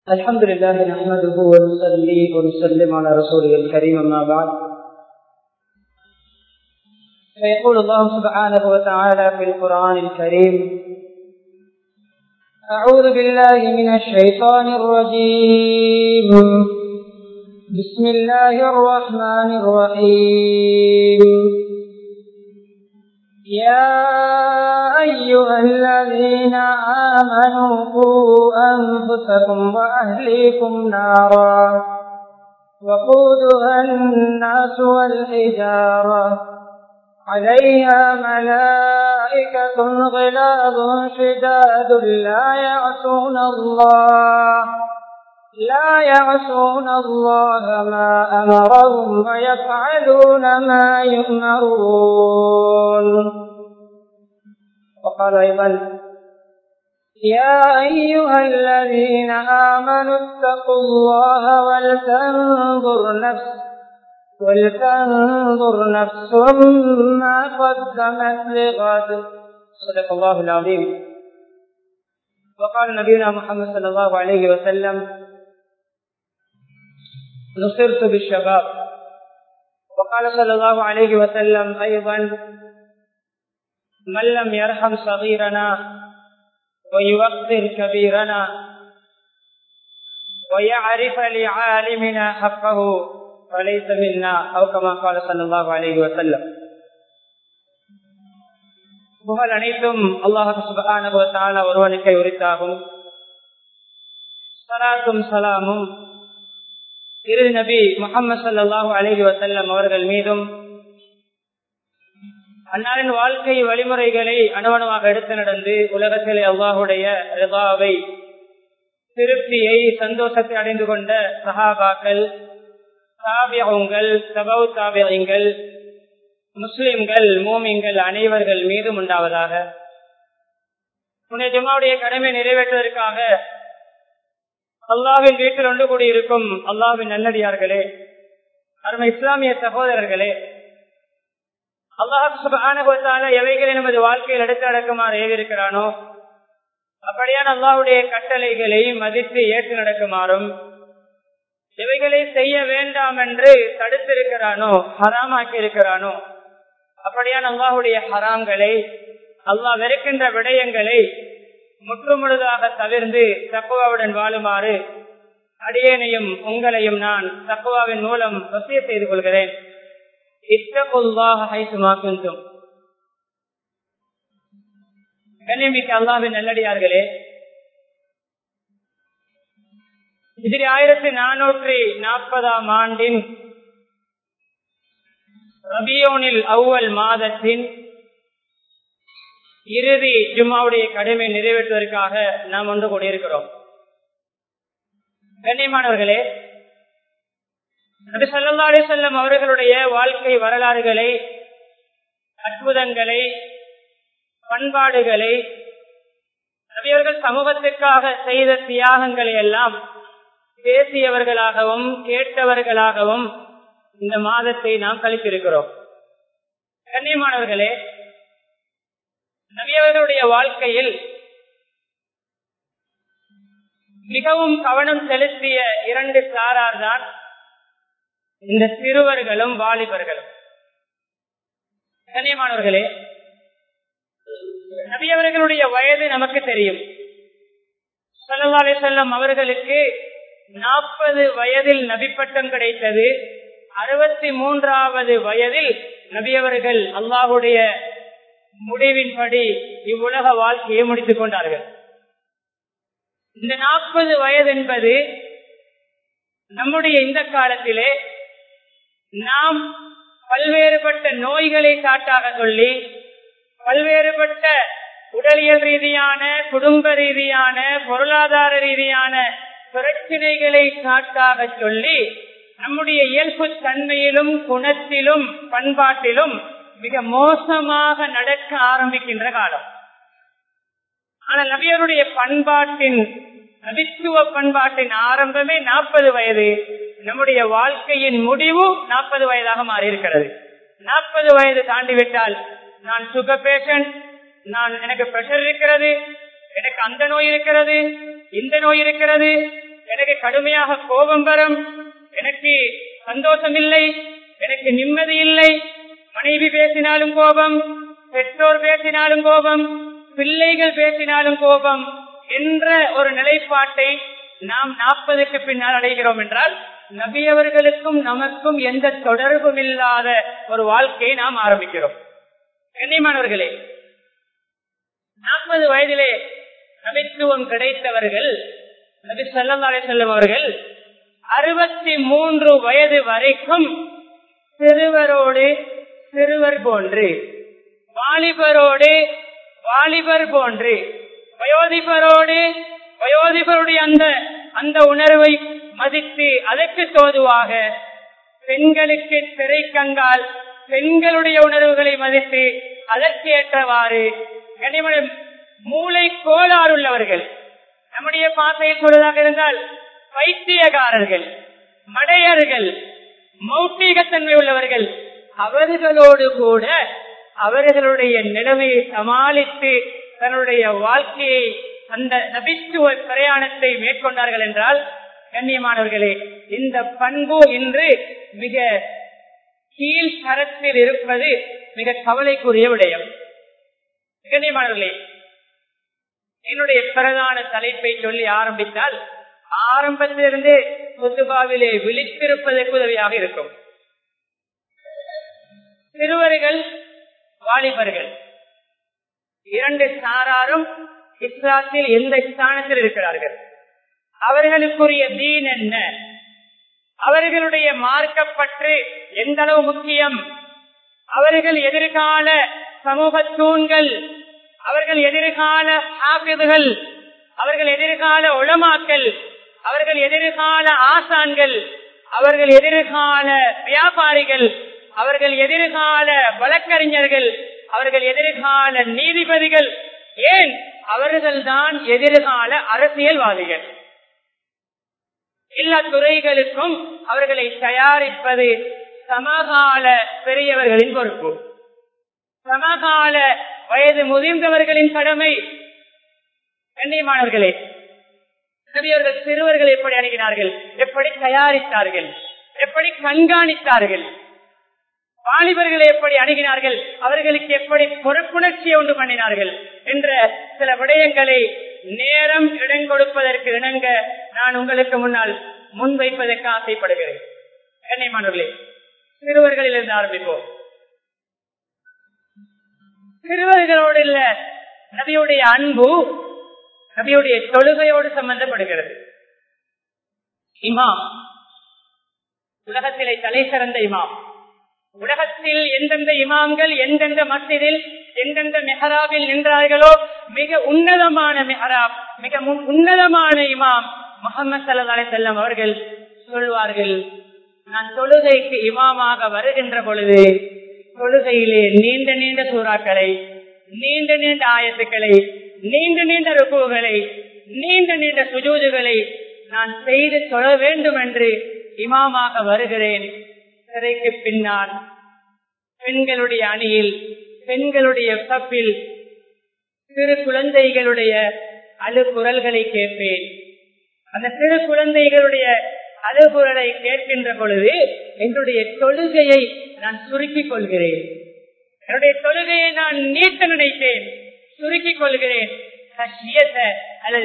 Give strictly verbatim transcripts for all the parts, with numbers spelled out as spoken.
الحمد لله نحمده ونصلي ونسلم على رسوله الكريم أما بعد فيقول الله سبحانه وتعالى في القرآن الكريم أعوذ بالله من الشيطان الرجيم بسم الله الرحمن الرحيم يا أيها الذين آمنوا قوا أنفسكم وأهليكم نارا وقودها الناس والحجارة عليها ملائكة غلاظ شداد لا يعصون الله لا يعصون الله ما أمرهم ويفعلون ما يؤمرون. وقال أيضا يا أيها الذين آمنوا اتقوا الله ولتنظر نفس ولتنظر نفس ما قدمت لغد. صدق الله العظيم. وقال نبينا محمد صلى الله عليه وسلم نصرت بالشباب. وقال صلى الله عليه وسلم أيضا من لم يرحم صغيرنا ويوقر كبيرنا ويعرف لعالمنا حقه فليس منا أو كما قال صلى الله عليه وسلم. புகழ் அனைத்தும் அல்லாஹ் சுப்ஹானஹு வ தஆலா ஒருவனுக்கே உரித்தாகும். ஸலாத்தும் ஸலாமும் இறுதி நபி முஹம்மது ஸல்லல்லாஹு அலைஹி வஸல்லம் அவர்கள் மீதும் அன்னாரின் வாழ்க்கை வழிமுறைகளை அணுவணுவாக எடுத்து நடந்து உலகத்திலே அல்லாஹுடைய ரிதாவை திருப்தியை சந்தோஷத்தை அடைந்து கொண்ட சஹாபாக்கள், தாபிஊன்கள், தபவு தாபிஈன்கள், முஸ்லிம்கள், மூமின்கள் அனைவர்கள் மீதும் உண்டாவதாக. புனித ஜும்ஆவுடைய கடமை நிறைவேற்றுவதற்காக அல்லாஹ்வின் வீட்டில் ஒன்று கூடியிருக்கும் அல்லாஹ்வின் நல்லடியார்களே, அருமை இஸ்லாமிய சகோதரர்களே, அல்லாஹ் சுப்ஹானஹு வ தஆலா எவைகளை நமது வாழ்க்கையில் எடுத்து நடக்குமாறு ஏவிருக்கிறானோ அப்படியான அல்லாஹ்வுடைய கட்டளைகளை மதித்து ஏற்று நடக்குமாறும், எவைகளை செய்ய வேண்டாம் என்று தடுத்திருக்கிறானோ ஹராமாக்கி இருக்கிறானோ அப்படியான அல்லாஹ்வுடைய ஹராம்களை, அல்லாஹ் வெறுக்கின்ற விடயங்களை முற்றுமுழுதாக தவிர்ந்து தக்வாவுடன் வாழுமாறு அடியேனையும் உங்களையும் நான் தக்வாவின் மூலம் வசியத் செய்து கொள்கிறேன். இத்தகுல்லாஹ ஹைசுமா குன்தும். கண்ணியமிக்க அல்லாஹ்வின் நல்லடியார்களே, ஹிஜ்ரி ஆயிரத்தி நானூற்றி நாற்பதாம் ஆண்டின் ரபியூனில் அவ்வல் மாதத்தின் இறுதி ஜும்ஆவுடைய கடமை நிறைவேற்றுவதற்காக நாம் ஒன்று கூடியிருக்கிறோம். கண்ணியமானவர்களே, நபி ஸல்லல்லாஹு அலைஹி வஸல்லம் அவர்களுடைய வாழ்க்கை வரலாறுகளை, அற்புதங்களை, பண்பாடுகளை, நபியவர்கள் சமூகத்திற்காக செய்த தியாகங்களை எல்லாம் பேசியவர்களாகவும் கேட்டவர்களாகவும் இந்த மாதத்தை நாம் கழித்திருக்கிறோம். கண்ணியமானவர்களே, நபியவர்களுடைய வாழ்க்கையில் மிகவும் கவனம் செலுத்திய இரண்டு சாரார் தான் இந்த சிறுவர்களும் வாலிபர்களும். கண்ணியமானவர்களே, நபியவர்களுடைய வயது நமக்கு தெரியும். ஸல்லல்லாஹு அலைஹி வஸல்லம் அவர்களுக்கு நாற்பது வயதில் நபிப்பட்டம் கிடைத்தது. அறுபத்தி மூன்றாவது வயதில் நபியவர்கள் அல்லாஹுடைய முடிவின்படி இவ்வுலக வாழ்க்கையை முடித்துக் கொண்டார்கள். இந்த நாற்பது வயது என்பது நம்முடைய இந்த காலத்திலே நாம் பல்வேறுபட்ட நோய்களை சாட்டாக சொல்லி, பல்வேறுபட்ட உடலியல் ரீதியான, குடும்ப ரீதியான, பொருளாதார ரீதியான பிரச்சனைகளை சாட்டாக சொல்லி நம்முடைய இயல்பு தன்மையிலும், குணத்திலும், பண்பாட்டிலும் மிக மோசமாக நடக்க ஆரம்பிக்கின்ற காலம். ஆனால் நபியருடைய பண்பாட்டின், நபித்துவ பண்பாட்டின் ஆரம்பமே நாற்பது வயது. நம்முடைய வாழ்க்கையின் முடிவு நாற்பது வயதாக மாறியிருக்கிறது. நாற்பது வயது தாண்டிவிட்டால் நான் சுகர் பேஷண்ட், நான் எனக்கு பிரஷர் இருக்கிறது, எனக்கு அந்த நோய் இருக்கிறது, இந்த நோய் இருக்கிறது, எனக்கு கடுமையாக கோபம் வரும், எனக்கு சந்தோஷம் இல்லை, எனக்கு நிம்மதி இல்லை, மனைவி பேசினாலும் கோபம், பெற்றோர் பேசினாலும் கோபம், பிள்ளைகள் பேசினாலும் கோபம் என்ற ஒரு நிலைப்பாட்டை நாம் நாற்பதுக்கு பின்னால் அடைகிறோம் என்றால் நபியவர்களுக்கும் நமக்கும் எந்த தொடர்பும் இல்லாத ஒரு வாழ்க்கையை நாம் ஆரம்பிக்கிறோம். கண்ணியமானவர்களே, நாற்பது வயதிலே நபித்துவம் கிடைத்தவர்கள் நபி ஸல்லல்லாஹு அலைஹி வஸல்லம் அவர்கள் அறுபத்தி மூன்று வயது வரைக்கும் சிறுவரோடு சிறுவர் போன்று, வாலிபரோடு வாலிபர் போன்று, வயோதிபரோடு வயோதிபருடைய அந்த அந்த உணர்வை மதித்து அதற்கு தோதுவாக பெண்களுக்கு திரைக்கங்கால் பெண்களுடைய உணர்வுகளை மதித்து அதற்கு ஏற்றவாறு மூளை கோளாறு உள்ளவர்கள், நம்முடைய பாசையில் சொல்வதாக இருந்தால் பைத்தியகாரர்கள், மடையர்கள், மௌட்டிகத்தன்மை உள்ளவர்கள், அவர்களோடு கூட அவர்களுடைய நிலைமையை சமாளித்து தன்னுடைய வாழ்க்கையை அந்த நபித்துவ பிரயாணத்தை மேற்கொண்டார்கள் என்றால் கண்ணியமானவர்களே, இந்த பண்பு இன்று மிக கீழ் தரத்தில் இருப்பது மிக கவலைக்குரிய விடயம். கண்ணியமானவர்களே, என்னுடைய பிரதான தலைப்பை சொல்லி ஆரம்பித்தால் ஆரம்பத்திலிருந்து குத்துபாவிலே விழித்திருப்பதற்கு உதவியாக இருக்கும். சிறுவர்கள், வாலிபர்கள் இரண்டு சாராரும் இஸ்லாத்தில் எந்த ஸ்தானத்தில் இருக்கிறார்கள், அவர்களுக்குரிய தீன் என்ன, அவர்களுடைய மார்க்கப்பற்று எந்த அளவு முக்கியம், அவர்கள் எதிர்கால சமூக தூண்கள், அவர்கள் எதிர்கால ஹாஃபிதுகள், அவர்கள் எதிர்கால உலமாக்கள், அவர்கள் எதிர்கால ஆசான்கள், அவர்கள் எதிர்கால வியாபாரிகள், அவர்கள் எதிர்கால வழக்கறிஞர்கள், அவர்கள் எதிர்கால நீதிபதிகள், ஏன் அவர்கள்தான் எதிர்கால அரசியல்வாதிகள். எல்லா துறைகளுக்கும் அவர்களை தயாரிப்பது சமகால பெரியவர்களின் பொறுப்பு, சமகால வயது முதிர்ந்தவர்களின் கடமை. கண்ணியமானவர்களே, நபியவர்கள் சிறுவர்கள் எப்படி அணுகினார்கள், எப்படி தயாரித்தார்கள், எப்படி கண்காணித்தார்கள், வாலிபர்களை எப்படி அணுகினார்கள், அவர்களுக்கு எப்படி பொறுப்புணர்ச்சியை உண்டு பண்ணினார்கள் என்ற சில விடயங்களை நேரம் இடம் கொடுப்பதற்கு இணங்க நான் உங்களுக்கு முன்னால் முன்வைப்பதற்கு ஆசைப்படுகிறேன். கண்ணியமானவர்களே, சிறுவர்களில் இருந்து ஆரம்பிப்போம். சிறுவர்களோடு இல்ல நபியுடைய அன்பு நபியுடைய தொழுகையோடு சம்பந்தப்படுகிறது. இமாம், உலகத்திலே தலை சிறந்த இமாம், உலகத்தில் எந்தெந்த இமாம்கள் எந்தெந்த மஸ்ஜிதில் எந்தெந்த மெஹராபில் நின்றார்களோ மிக உன்னதமான மெஹராப், மிக உன்னதமான இமாம் முஹம்மது ஸல்லல்லாஹு அலைஹி வஸல்லம் அவர்கள் சொல்வார்கள், நான் தொழுகைக்கு இமாமாக வருகின்ற பொழுது தொழுகையிலே நீண்ட நீண்ட சூறாக்களை, நீண்ட நீண்ட ஆயத்துக்களை, நீண்ட நீண்ட ருக்குகளை, நீண்ட நீண்ட சுஜூதுகளை நான் செய்து தொழ வேண்டும் என்று இமாமாக வருகிறேன். திரைக்கு பின்னால் பெண்களுடைய அணியில், பெண்களுடைய சப்பில் சிறு குழந்தைகளுடைய அழுகுரல்களை கேட்பேன். அந்த சிறு குழந்தைகளுடைய அழுகுரலை கேட்கின்ற பொழுது என்னுடைய தொழுகையை நான் சுருக்கிக் கொள்கிறேன், என்னுடைய தொழுகையை நான் நீட்ட நினைத்தேன், சுருக்கிக் கொள்கிறேன். அல்லது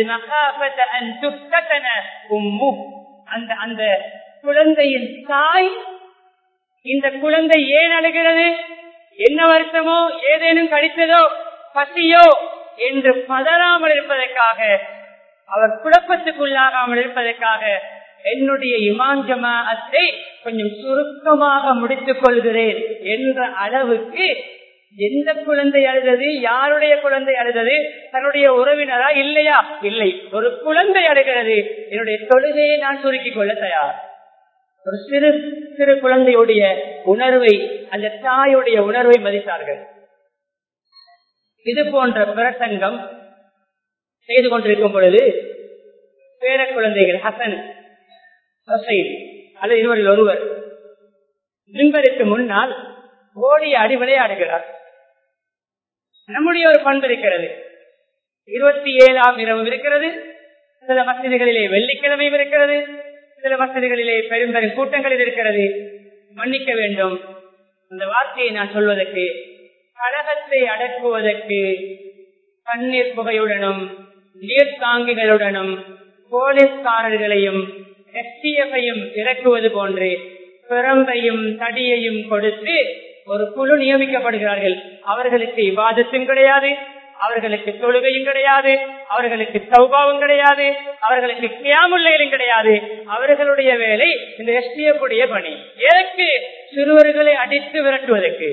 அந்த அந்த குழந்தையின் தாய், இந்த குழந்தை ஏன் அழுகிறது, என்ன வருத்தமோ, ஏதேனும் கடித்ததோ, பசியோ என்று பதறாமல் இருப்பதற்காக, அவர் குழப்பத்துக்குள்ளாகாமல் இருப்பதற்காக என்னுடைய இமாம் ஜமாஅத்தை கொஞ்சம் சுருக்கமாக முடித்துக் கொள்கிறேன் என்ற அளவுக்கு எந்த குழந்தை அழுதது, யாருடைய குழந்தை அழுதது, தன்னுடைய உறவினரா இல்லையா, இல்லை, ஒரு குழந்தை அழுகிறது, என்னுடைய தொழுகையை நான் சுருக்கிக் கொள்ள தயார். ஒரு சிறு சிறு குழந்தையுடைய உணர்வை, அந்த தாயுடைய உணர்வை மதித்தார்கள். இது போன்ற பிரசங்கம் செய்து கொண்டிருக்கும் பொழுது பேர குழந்தைகள் ஹசன், ஹுசைன் அல்லது இருவரில் ஒருவர் மிம்பருக்கு முன்னால் ஓடி அடி விளையாடுகிறார். நம்முடைய ஒரு பண்பு இருக்கிறது, இருபத்தி ஏழாம் இரவு இருக்கிறது, சில மஸ்ஜிதுகளிலே வெள்ளிக்கிழமையும் இருக்கிறது, சில மஸ்ஜிதுகளிலே பெரும் பெரும் கூட்டங்களில் இருக்கிறது. மன்னிக்க வேண்டும், அந்த வார்த்தையை நான் சொல்வதற்கு கலகத்தை அடக்குவதற்கு தண்ணீர் புகையுடனும் நீர்த்தாங்கிகளுடனும் போலீஸ்காரர்களையும் எஸ்டிஎஃப்ஐயும் இறக்குவது போன்று பிறம்பையும் தடியையும் கொடுத்து ஒரு குழு நியமிக்கப்படுகிறார்கள். அவர்களுக்கு இபாதத்தும் கிடையாது, அவர்களுக்கு தொழுகையும் கிடையாது, அவர்களுக்கு தௌபாவும் கிடையாது, அவர்களுக்கு கியாமுல்லையிலும் கிடையாது. அவர்களுடைய வேலை இந்த எஸ்டிஎஃப் உடைய பணி. எதற்கு? சிறுவர்களை அடித்து விரட்டுவதற்கு.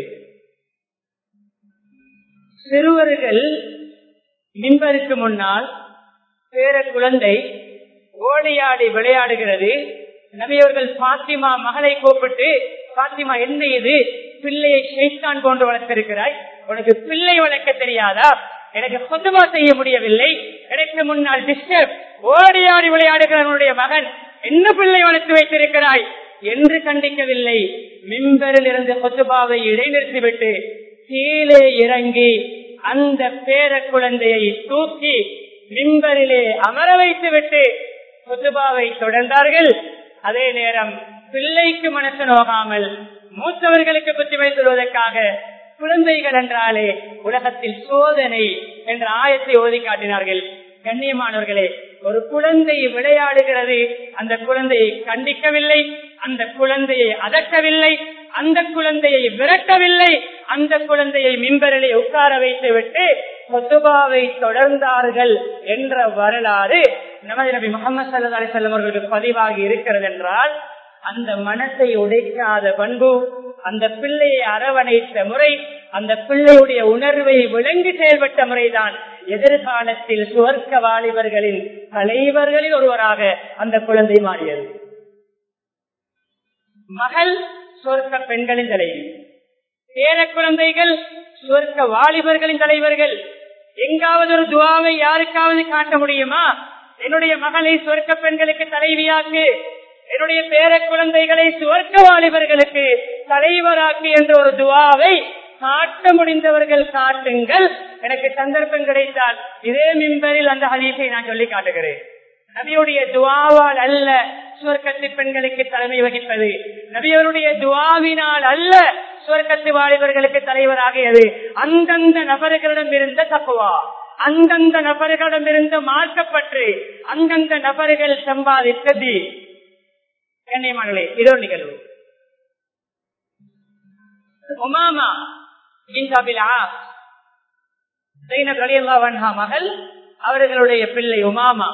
சிறுவர்கள் மின்பருக்கு முன்னால் பேர குழந்தை ஓடியாடி விளையாடுகிறது. நபியவர்கள் பாத்திமா மகளை கூப்பிட்டு, பாத்திமா என்ன இது, பிள்ளையை ஷைத்தான் போன்று வளர்த்திருக்கிறாய், உனக்கு பிள்ளை வளர்க்க தெரியாதா? எனக்கு சொந்தமா செய்ய முடியவில்லை, எனக்கு முன்னால் டிஸ்டர்ப் ஓடியாடி விளையாடுகிற மகன் என்ன பிள்ளை வளர்த்து வைத்திருக்கிறாய் என்று கண்டிக்கவில்லை. மிம்பரில் இருந்து கொத்துபாவை இடைநிறுத்திவிட்டு கீழே இறங்கி அந்த பேர குழந்தையை தூக்கி மிம்பரிலே அமர வைத்து விட்டு கொத்துபாவை தொடர்ந்தார்கள். அதே நேரம் பிள்ளைக்கு மனசு நோகாமல் மூத்தவர்களுக்கு புத்திமை சொல்வதற்காக குழந்தைகள் என்றாலே உலகத்தில் சோதனை என்ற ஆயத்தை ஓதி காட்டினார்கள். கண்ணியமானவர்களே, ஒரு குழந்தை விளையாடுகிறது, அந்த குழந்தையை கண்டிக்கவில்லை, அந்த குழந்தையை அதட்டவில்லை, அந்த குழந்தையை விரட்டவில்லை, அந்த குழந்தையை மிம்பரிலே உட்கார வைத்து விட்டு கொத்துபாவை தொடர்ந்தார்கள் என்ற வரலாறு நமது நபி முஹம்மது ஸல்லல்லாஹு அலைஹி வஸல்லம் அவர்களுக்கு பதிவாகி இருக்கிறது என்றால், அந்த மனசை உடைக்காத பண்பு, அந்த பிள்ளையை அரவணைத்த முறை, அந்த பிள்ளையுடைய உணர்வை விளங்கி செயல்பட்ட முறைதான் எதிர்காலத்தில் சுவர்க்க வாலிபர்களின் தலைவர்களில் ஒருவராக அந்த குழந்தை மாறியது. மகள் சுவர்க்க பெண்களின் தலைவி, பேர குழந்தைகள் சுவர்க்க வாலிபர்களின் தலைவர்கள். எங்காவது ஒரு துவாவை யாருக்காவது காட்ட முடியுமா? என்னுடைய மகளை சுவர்க்க பெண்களுக்கு தலைவியாக்கு, என்னுடைய பேர குழந்தைகளை சுவர்க்க வாலிபர்களுக்கு தலைவராக்கு என்ற ஒரு துவாவை காட்ட முடிந்தவர்கள் காட்டுங்கள். எனக்கு சந்தர்ப்பம் கிடைத்தால் இதே மிம்பரில் அந்த ஹதீஸை நான் சொல்லி காட்டுகிறேன். நபியுடைய துவாவால் அல்ல சுவர்க்கத்து பெண்களுக்கு தலைமை வகிப்பது, நபியவருடைய துவாவினால் அல்ல சுவர்க்கத்து வாலிபர்களுக்கு தலைவராகியது. அந்தந்த நபர்களிடம் இருந்த தக்குவா, அந்தந்த நபர்களிடம் இருந்து மார்க்கப்பட்டு அந்தந்த நபர்கள் சம்பாதித்தது. கண்ணியமானே, இதோ நிகழ்வு. உமாமா மகள், அவர்களுடைய பிள்ளை உமாமா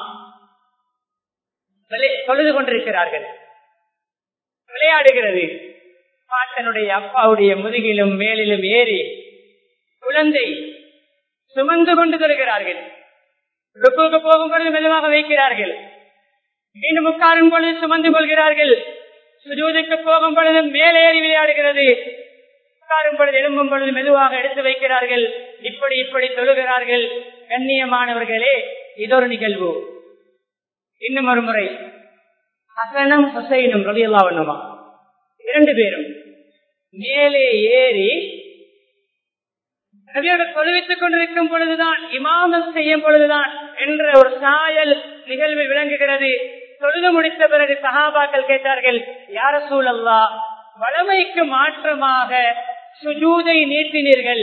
தொழுது கொண்டிருக்கிறார்கள், விளையாடுகிறது. பாட்டனுடைய அப்பாவுடைய முதுகிலும் மேலிலும் ஏறி குழந்தை சுமந்து கொண்டு தருகிறார்கள். ருக்குவுக்கு போகும் பொழுது மெதுவாக வைக்கிறார்கள், மீண்டும் உட்காரும் பொழுது சுமந்து கொள்கிறார்கள். சுஜூதுக்கு போகும் பொழுது மேலேறி விளையாடுகிறது, உட்காரும் பொழுது எழும்பும் பொழுது மெதுவாக எடுத்து வைக்கிறார்கள். இப்படி இப்படி தொழுகிறார்கள். கண்ணியமானவர்களே, இதொரு நிகழ்வு. இன்னும் ஒரு முறை ஹசனும் ஹுசைனும் ரலியல்லாஹு அன்ஹுமா இரண்டு பேரும் மேலே ஏறி நபியோடு தொழுவித்துக் கொண்டிருக்கும் பொழுதுதான், இமாமம் செய்யும் பொழுதுதான் என்ற ஒரு சாயல் நிகழ்வு விளங்குகிறது. தொழுது முடித்த பிறகு சஹாபாக்கள் கேட்டார்கள், யா ரசூலல்லாஹ், வளமைக்கு மாற்றமாக சுஜூதை நீட்டினீர்கள்.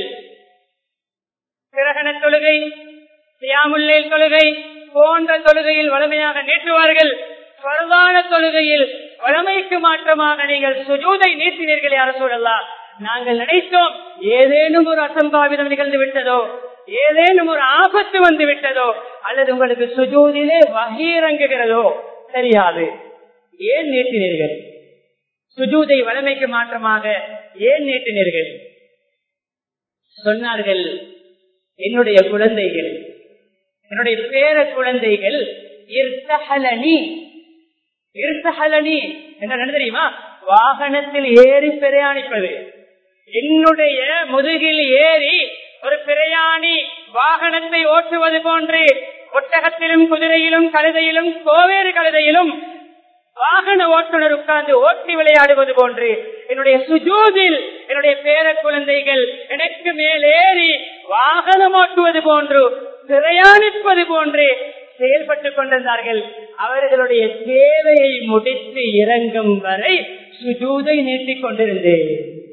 கிரகண தொழுகை, கியாமுல்லைல் தொழுகை போன்ற தொழுகையில் வளமையாக நீட்டுவார்கள், பரவான தொழுகையில் வளமைக்கு மாற்றமாக நீங்கள் சுஜூதை நீட்டினீர்கள். யா ரசூலல்லாஹ், நாங்கள் நினைத்தோம் ஏதேனும் ஒரு அசம்பாவிதம் நிகழ்ந்து விட்டதோ, ஏதேனும் ஒரு ஆபத்து வந்து விட்டதோ, அல்லது உங்களுக்கு சுஜூதிலே வஹீ இறங்குகிறதோ தெரியாது. ஏன் நீட்டினீர்கள்? சுஜூதை வளமைக்கு மாற்றமாக ஏன் நீட்டினீர்கள்? சொன்னார்கள், என்னுடைய குழந்தைகள், என்னுடைய பேர குழந்தைகள் இர்தஹலனி இர்தஹலனி என்ன தெரியுமா? வாகனத்தில் ஏறி பிரயாணிப்பது. என்னுடைய முதுகில் ஏறி ஒரு பிரயாணி வாகனத்தை ஓட்டுவது போன்று, ஒட்டகத்திலும் குதிரையிலும் கழுதையிலும் கோவேறு கழுதையிலும் வாகன ஓட்டுநர் உட்கார்ந்து ஓட்டி விளையாடுவது போன்று, என்னுடைய சுஜூதில் என்னுடைய பேர குழந்தைகள் எனக்கு மேலேறி வாகனம் ஓட்டுவது போன்று, பிரயாணிப்பது போன்று செயல்பட்டுக் கொண்டிருந்தார்கள். அவர்களுடைய தேவையை முடித்து இறங்கும் வரை சுஜூதை நீட்டிக் கொண்டிருந்தேன்.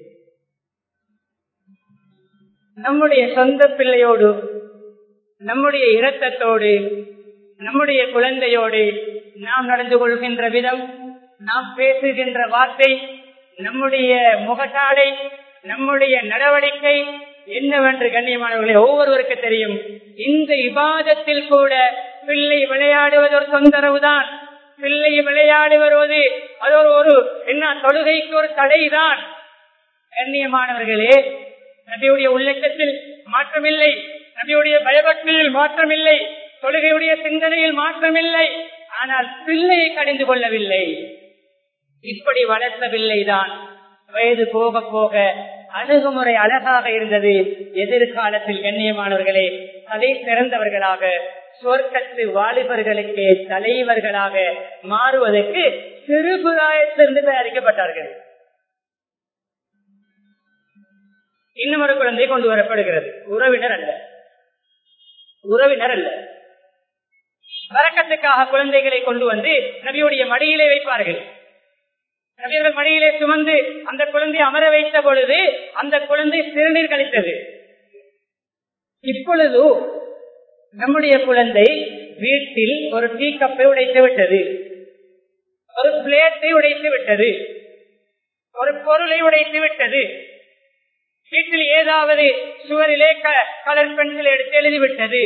நம்முடைய சொந்த பிள்ளையோடு, நம்முடைய இரத்தத்தோடு, நம்முடைய குழந்தையோடு நாம் நடந்து கொள்கின்ற விதம், நாம் பேசுகின்ற வார்த்தை, நம்முடைய முகத்தாடை, நம்முடைய நடவடிக்கை என்னவென்று கண்ணியமானவர்களே ஒவ்வொருவருக்கு தெரியும். இந்த இபாதத்தில் கூட பிள்ளை விளையாடுவது ஒரு தொந்தரவுதான். பிள்ளை விளையாடி வருவது அது ஒரு என்ன தொழுகைக்கு ஒரு தடைதான். கண்ணியமானவர்களே, நபியுடைய உள்ளத்தில் மாற்றமில்லை, நபியுடைய பயபக்தியில் மாற்றமில்லை, தொழுகையுடைய சிந்தனையில் மாற்றமில்லை. ஆனால் பிள்ளையை கடிந்து கொள்ளவில்லை. இப்படி வளர்த்த பிள்ளைதான் வயது போக போக அணுகுமுறை அழகாக இருந்தது. எதிர்காலத்தில் கண்ணியமானவர்களே தலை சிறந்தவர்களாக, சொர்க்கத்து வாலிபர்களுக்கு தலைவர்களாக மாறுவதற்கு சிறுபிராயத்திலிருந்து தயாரிக்கப்பட்டார்கள். இன்னும் ஒரு குழந்தை கொண்டு வரப்படுகிறது. உறவினர் அல்ல, உறவினர் அல்ல. வரக்கத்துக்காக குழந்தைகளை கொண்டு வந்து நபியுடைய மடியிலே வைப்பார்கள். நபியர்கள் மடியிலே சுமந்து அந்த குழந்தை அமர வைத்த பொழுது அந்த குழந்தை சிறுநீர் கழித்தது. இப்பொழுது நம்முடைய குழந்தை வீட்டில் ஒரு டீ கப்பை உடைத்து விட்டது, ஒரு பிளேட்டை உடைத்து விட்டது, ஒரு பொருளை உடைத்து விட்டது, வீட்டில் ஏதாவது சுவரிலே கலர் பென்சில் எடுத்து எழுதிவிட்டது.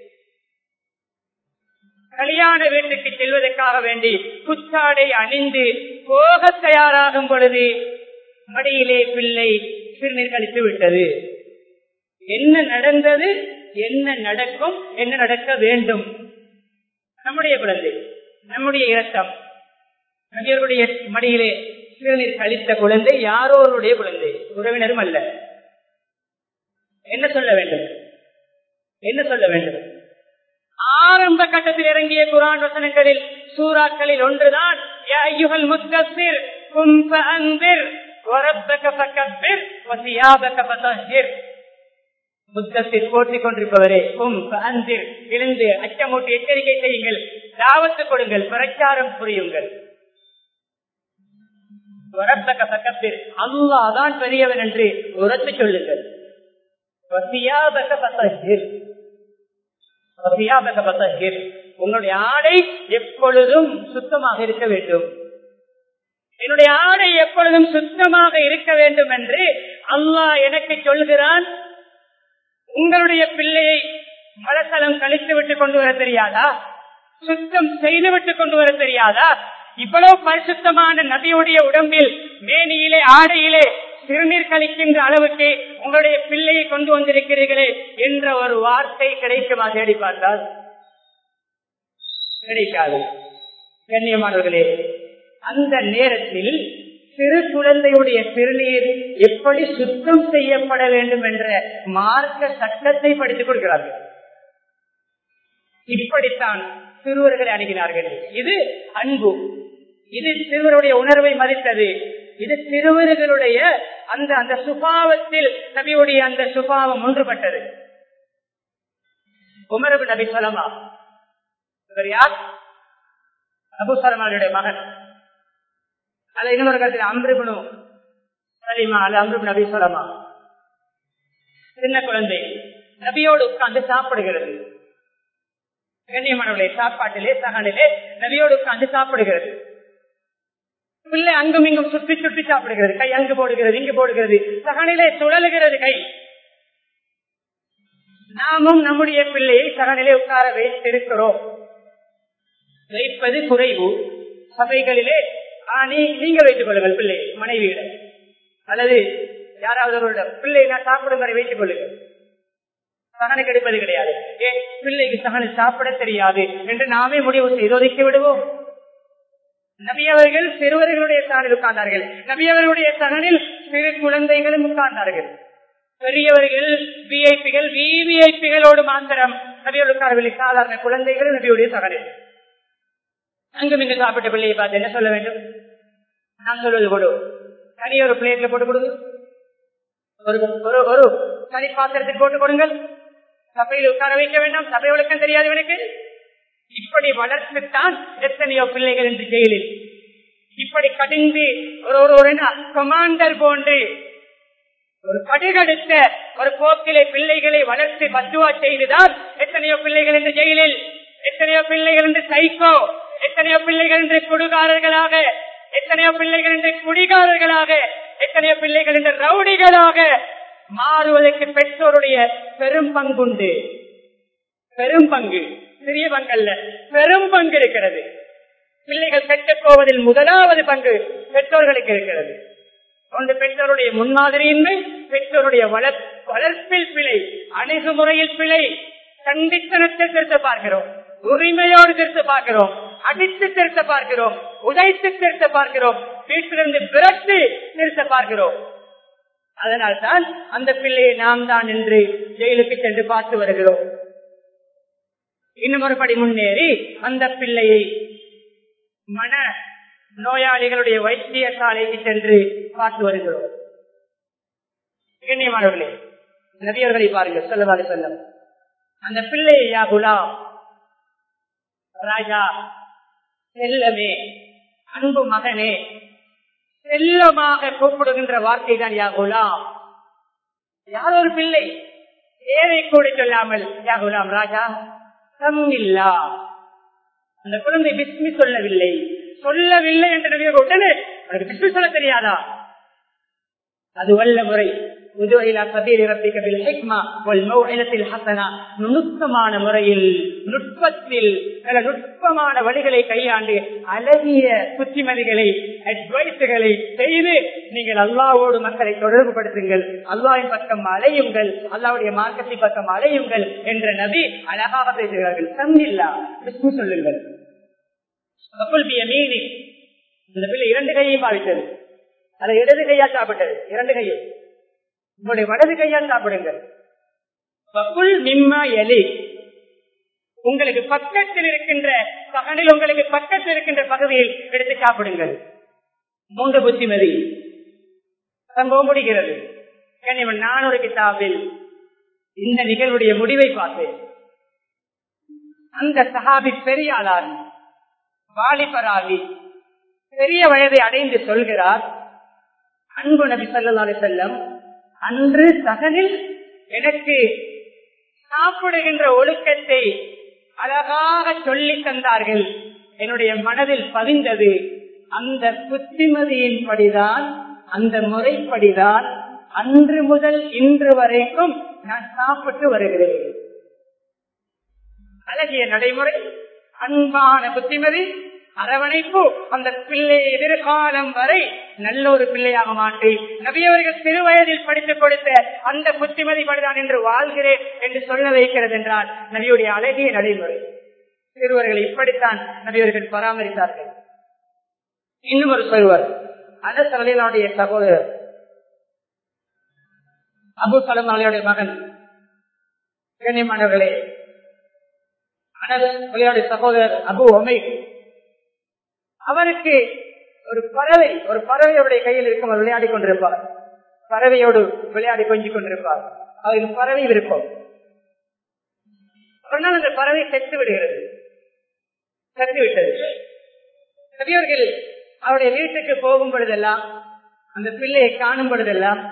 கல்யாண வீட்டுக்கு செல்வதற்காக வேண்டி புத்தாடை அணிந்து போக தயாராகும் பொழுது மடியிலே பிள்ளை சிறுநீர் கழித்து விட்டது. என்ன நடந்தது, என்ன நடக்கும், என்ன நடக்க வேண்டும்? நம்முடைய குழந்தை, நம்முடைய இரத்தம், நபியருடைய மடியிலே சிறுநீர் கழித்த குழந்தை யாரோருடைய குழந்தை, உறவினரும் அல்ல. என்ன சொல்ல வேண்டும், என்ன சொல்ல வேண்டும்? ஆரம்ப கட்டத்தில் இறங்கிய குர்ஆன் வசனங்களில் சூறாக்களில் ஒன்றுதான் யா அய்யுஹல் முத்தஸிர் கும் ஃபஅன்திர் வரப்பக ஃபகப்பிர் வஸியாபக ஃபதஹிர். முத்தஸிர் போற்றிக் கொண்டிருப்பவரே, கும் ஃபஅன்திர், எழுந்து அச்சமூட்டி எச்சரிக்கை செய்யுங்கள், தாவத்து கொடுங்கள், பிரச்சாரம் புரியுங்கள். வரப்பக ஃபகப்பிர், அல்லாஹ் தான் பெரியவன் என்று உரத்து சொல்லுங்கள். வஸியாபக ஃபதஹிர், உங்களுடைய ஆடை எப்பொழுதும் சுத்தமாக இருக்க வேண்டும். என்னுடைய ஆடை எப்பொழுதும் சுத்தமாக இருக்க வேண்டும் என்று அல்லாஹ் எனக்கு சொல்கிறான். உங்களுடைய பிள்ளையை மலசலம் கழித்து விட்டு கொண்டு வர தெரியாதா? சுத்தம் செய்து விட்டு கொண்டு வர தெரியாதா? இவ்வளவு பரிசுத்தமான நபியுடைய உடம்பில், மேனியிலே, ஆடையிலே சிறுநீர் கழிக்கின்ற அளவுக்கு உங்களுடைய பிள்ளையை கொண்டு வந்திருக்கிறீர்களே என்ற ஒரு வார்த்தை கிடைக்குமா? தேடி பார்த்தால் கிடைக்காது. கண்ணியமானவர்களே, அந்த நேரத்தில் சிறு குழந்தையுடைய சிறுநீர் எப்படி சுத்தம் செய்யப்பட வேண்டும் என்ற மார்க்க சட்டத்தை படித்துக் கொடுக்கிறார்கள். இப்படித்தான் சிறுவர்களை அணுகினார்கள். இது அன்பு, இது சிறுவருடைய உணர்வை மதித்தது. இது சிறுவர்களுடைய அந்த அந்த சுபாவத்தில் நபியுடைய அந்த சுபாவம் ஒன்றுபட்டது. உமர் இப்னு அபி சலமா, யார்? அபூ சலமாவுடைய மகன். அது இன்னொரு கருத்தில் அம்ர் இப்னு சலீமா அல்ல அம்ர் இப்னு அபி சலமா. சின்ன குழந்தை நபியோடு உட்கார்ந்து சாப்பிடுகிறது. கண்ணியமானவர்களே, சாப்பாட்டிலே சகனிலே நபியோடு உட்கார்ந்து சாப்பிடுகிறது. பிள்ளை அங்கும் இங்கும் சுற்றி சுற்றி சாப்பிடுகிறது. கை அங்கு போடுகிறது, இங்கு போடுகிறது, சகனிலே சுழலுகிறது கை. நாமும் நம்முடைய பிள்ளையை சகனிலே உட்கார வைத்திருக்கிறோம். வைப்பது குறைவு. சபைகளிலே நீங்க வைத்துக் கொள்ளுங்கள் பிள்ளையை, மனைவியிடம் அல்லது யாராவது பிள்ளை நான் சாப்பிடும் வரை வைத்துக் கொள்ளுங்கள். சகனை கிடைப்பது கிடையாது. ஏன் பிள்ளைக்கு சகனை சாப்பிட தெரியாது என்று நாமே முடிவு செய்து ஒதுக்கி விடுவோம். நபியவர்கள் சிறுவர்களுடைய சகனில் உட்கார்ந்தார்கள். நபியவர்களுடைய சகனில் சிறு குழந்தைகளும் உட்கார்ந்தார்கள். பெரியவர்கள் விஐபிகள் விவிஐபிகளோடு மாத்திரம் நபியோடு உட்காரவில்லை. சாதாரண குழந்தைகளும் நபியுடைய சகனில். அங்கும் இங்கு சாப்பிட்ட பிள்ளையை பார்த்து என்ன சொல்ல வேண்டும்? நான் சொல்வது கொடு, தனிய ஒரு பிளேட்ல போட்டு கொடுங்க, ஒரு ஒரு தனி பாத்திரத்தில் போட்டு கொடுங்கள். சபையில் உட்கார வைக்க வேண்டாம். சபை ஒழுக்கம் தெரியாது இவனுக்கு. இப்படி வளர்த்துத்தான் எத்தனையோ பிள்ளைகள் என்று ஜெயிலில் இப்படி கடிந்து ஒரு ஒரு கமாண்டர் போன்று ஒரு கடுகடுத்த ஒரு போக்கிலே பிள்ளைகளை வளர்த்து பத்துவா செய்துதான் எத்தனையோ பிள்ளைகள் என்று ஜெயிலில், எத்தனையோ பிள்ளைகள் என்று சைக்கோ, எத்தனையோ பிள்ளைகள் என்று குடுகாரர்களாக, எத்தனையோ பிள்ளைகள் என்று குடிகாரர்களாக, எத்தனையோ பிள்ளைகள் என்று ரவுடிகளாக மாறுவதற்கு பெற்றோருடைய பெரும் பங்குண்டு. பெரும் பங்கு, சிறிய பங்கல்ல, பெரும் பங்கு இருக்கிறது. பிள்ளைகள் கெட்டுப் போவதில் முதலாவது பங்கு பெற்றோர்களுக்கு இருக்கிறது. ஒன்று பெற்றோருடைய முன்மாதிரியின்மை, பெற்றோருடைய வளர்ப்பில் பிழை, அணுகுமுறையில் பிழை, கண்டித்தனத்தை திருத்த பார்க்கிறோம், உரிமையோடு திருத்த பார்க்கிறோம், அடித்து திருத்த பார்க்கிறோம், உதைத்து திருத்த பார்க்கிறோம், வீட்டிலிருந்து விரட்டு திருத்த பார்க்கிறோம். அதனால்தான் அந்த பிள்ளையை நாம் தான் என்று ஜெயிலுக்கு சென்று பார்த்து வருகிறோம். இன்னும் ஒருபடி முன்னேறி அந்த பிள்ளையை மன நோயாளிகளுடைய வைத்தியசாலைக்கு சென்று பார்த்து வருகிறோம். கண்ணியமானவர்களே, நபியர்களை பாருங்கள், ஸல்லல்லாஹு அலைஹி வஸல்லம் அந்த பிள்ளையை யா குலாம், ராஜா, செல்லமே, அன்பு மகனே, செல்லமாக கூப்பிடுகின்ற வார்த்தை தான் யா குலாம். யார் ஒரு பிள்ளை ஏரை கூட சொல்லாமல் யா குலாம் ராஜா சம்மில்லா, அந்த குழந்தை பிஸ்மி சொல்லவில்லை சொல்லவில்லை என்று நபியர்கள் உடனே அவருக்கு பிஸ்மி சொல்ல தெரியாதா? அது வல்ல முறை. நுணுக்கமான முறையில், நுட்பத்தில் நுட்பமான வழிகளை கையாண்டு அழகிய புத்திமதிகளை, அட்வைஸுகளை செய்து நீங்கள் அல்லாஹ்வோடு மக்களை தொடர்பு படுத்துங்கள், அல்லாஹ்வின் பக்கம் அலையுங்கள், அல்லாஹ்வுடைய மார்க்கத்தின் பக்கம் அலையுங்கள் என்ற நபி அழகாக பேசுகிறார்கள். சம்மில்லா, பிஸ்மி சொல்லுங்கள். இந்த பிள்ளை இரண்டு கையையும் பாவித்தது, அதை இடது கையால் சாப்பிட்டது, இரண்டு கையும். உங்களுடைய வலது கையால் சாப்பிடுங்கள். உங்களுக்கு பக்கத்தில் இருக்கின்ற பகனில், உங்களுக்கு பக்கத்தில் இருக்கின்ற பகுதியில் எடுத்து சாப்பிடுங்கள். மூன்று புத்திமதி சம்பவம் முடிகிறது. நான் ஒரு கிதாபில் இந்த நிகழ்வுடைய முடிவை பார்த்தேன். அந்த சஹாபி பெரிய ஆளார், வாலிபராகி பெரிய வயதை அடைந்து சொல்கிறார், அன்பு நபி ஸல்லல்லாஹு அலைஹி வஸல்லம் அன்று சகனில் எனக்கு சாப்பிடுகின்ற ஒழுக்கத்தை அழகாக சொல்லி தந்தார்கள். என்னுடைய மனதில் பதிந்தது. அந்த புத்திமதியின் படிதான், அந்த முறைப்படிதான் அன்று முதல் இன்று வரைக்கும் நான் சாப்பிட்டு வருகிறேன். அழகிய நடைமுறை, அன்பான புத்திமதி, அரவணைப்பு, அந்த பிள்ளை எதிர்காலம் வரை நல்ல ஒரு பிள்ளையாக மாற்றி நபியவர்கள் சிறு வயதில் படித்துக் கொடுத்த அந்த புத்திமதி படிதான் என்று வாழ்கிறேன் என்று சொல்ல வைக்கிறது என்றால் நபியுடைய அழகிய நடைமுறை. சிறுவர்களை இப்படித்தான் நபியவர்கள் பராமரித்தார்கள். இன்னும் ஒரு சிறுவர் அனஸ் ரலியல்லாஹு அன்ஹு சகோதரர் அபூ சலமா அலியுடைய மகன். கண்ணியமானவர்களே, அனஸ் ரலியல்லாஹு அன்ஹு சகோதரர் அபூ உமைர், அவருக்கு ஒரு பறவை ஒரு பறவையோடைய கையில் இருக்கும், அவர் விளையாடி கொண்டிருப்பார். பறவையோடு விளையாடி கொஞ்சி கொண்டிருப்பார். அவருக்கு பறவை விருப்பம். ஆனால் அந்த பறவை செத்து விடுகிறது, செத்து விட்டது. பெரியவர்கள் அவருடைய வீட்டுக்கு போகும் பொழுதெல்லாம், அந்த பிள்ளையை காணும் பொழுதெல்லாம்,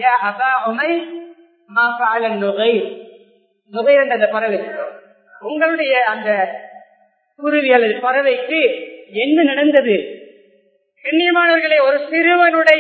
அந்த பறவை, உங்களுடைய அந்த குருவி அல்லது பறவைக்கு என்ன நடந்தது? கண்ணியமானவர்களே, ஒரு சிறுவனுடைய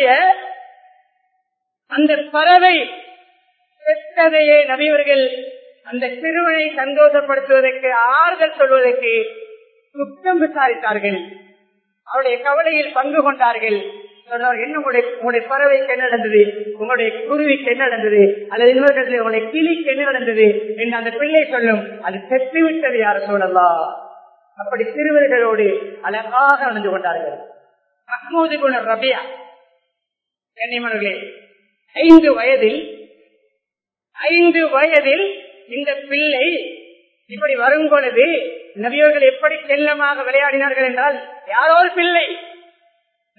அந்த பறவை செத்ததையே நபியவர்கள் அந்த சிறுவனை சந்தோஷப்படுத்துவதற்கு, ஆறுதல் சொல்வதற்கு குற்றம் விசாரித்தார்கள். அவருடைய கவலையில் பங்கு கொண்டார்கள். என்ன உங்களுடைய பறவைக்கு என்ன நடந்தது, உங்களுடைய குருவிக்கு என்ன நடந்தது, அல்லது இன்னொரு உங்களுடைய கிளிக்கு என்ன நடந்தது என்று அந்த பிள்ளை சொல்லும். அது செத்து விட்டது யார சொல்லலாம். அப்படி சிறுவர்களோடு அழகாக நடந்து கொண்டார்கள். மஹ்மூது இப்னு ரபியா, கண்ணியமானவர்களே, ஐந்து வயதில் ஐந்து வயதில் இந்த பிள்ளை இப்படி வரும் பொழுது நபியவர்கள் எப்படி செல்லமாக விளையாடினார்கள் என்றால், யாரோ ஒரு பிள்ளை